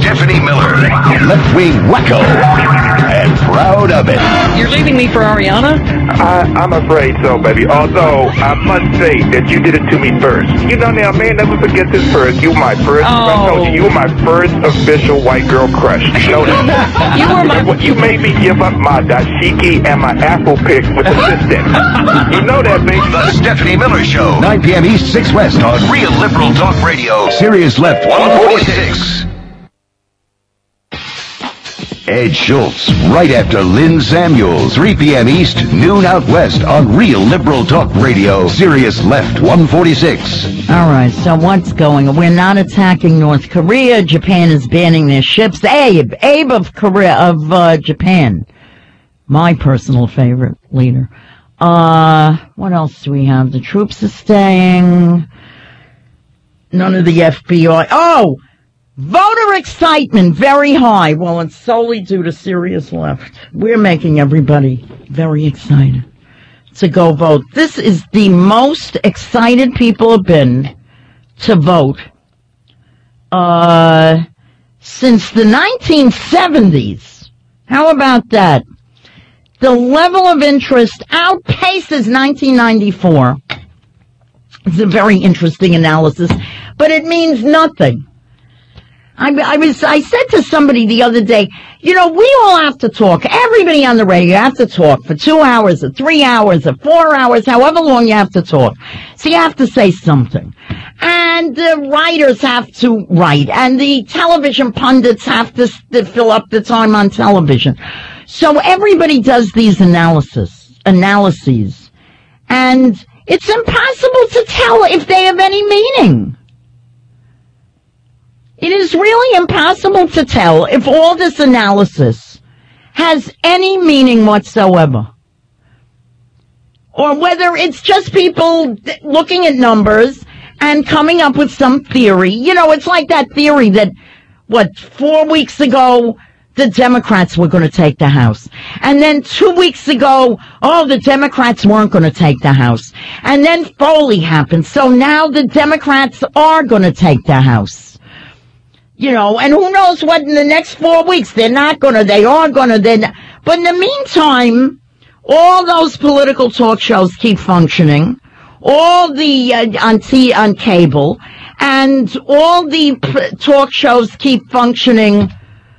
Stephanie Miller, left-wing wacko, and proud of it. You're leaving me for Ariana? I, I'm afraid so, baby. Although, I must say that you did it to me first. You know now, man, never forget this first. You my first, Oh. I told you, you were my first official white girl crush. You know that? You were my... You made me give up my dashiki and my apple pick with the assistant. You know that, baby. The Stephanie Miller Show, nine p.m. East, six West on Real Liberal Talk Radio, Sirius Left one forty-six. Ed Schultz, right after Lynn Samuels, three p.m. East, noon out west on Real Liberal Talk Radio, Sirius Left one forty-six. All right, so what's going on? We're not attacking North Korea. Japan is banning their ships. Abe, Abe of Korea, of uh, Japan, my personal favorite leader. Uh, what else do we have? The troops are staying. None of the F B I. Oh! Voter excitement very high. Well, it's solely due to Sirius Left. We're making everybody very excited to go vote. This is the most excited people have been to vote uh, since the nineteen seventies. How about that? The level of interest outpaces nineteen ninety-four. It's a very interesting analysis, but it means nothing. I, I was, I said to somebody the other day, you know, we all have to talk. Everybody on the radio have to talk for two hours or three hours or four hours, however long you have to talk. So you have to say something. And the writers have to write. And the television pundits have to, to fill up the time on television. So everybody does these analysis, analyses. And it's impossible to tell if they have any meaning. It is really impossible to tell if all this analysis has any meaning whatsoever. Or whether it's just people looking at numbers and coming up with some theory. You know, it's like that theory that, what, four weeks ago, the Democrats were going to take the House. And then two weeks ago, oh, the Democrats weren't going to take the House. And then Foley happened. So now the Democrats are going to take the House. You know, and who knows what in the next four weeks. They're not going to, they are going to, they're not. But in the meantime, all those political talk shows keep functioning. All the, uh, on T, on cable. And all the p- talk shows keep functioning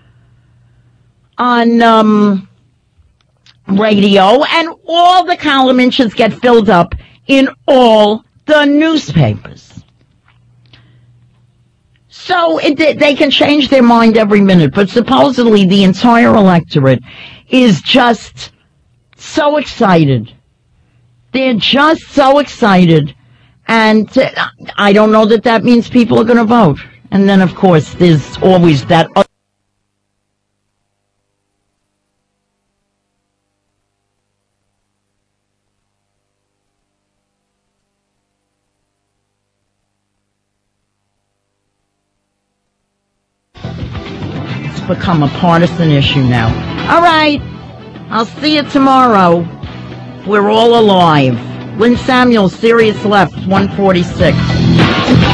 on, um, radio. And all the column inches get filled up in all the newspapers. So it, they can change their mind every minute, but supposedly the entire electorate is just so excited. They're just so excited, and I don't know that that means people are going to vote. And then, of course, there's always that other become a partisan issue now. All right. I'll see you tomorrow. We're all alive. Lynn Samuels, Sirius Left, one forty-six.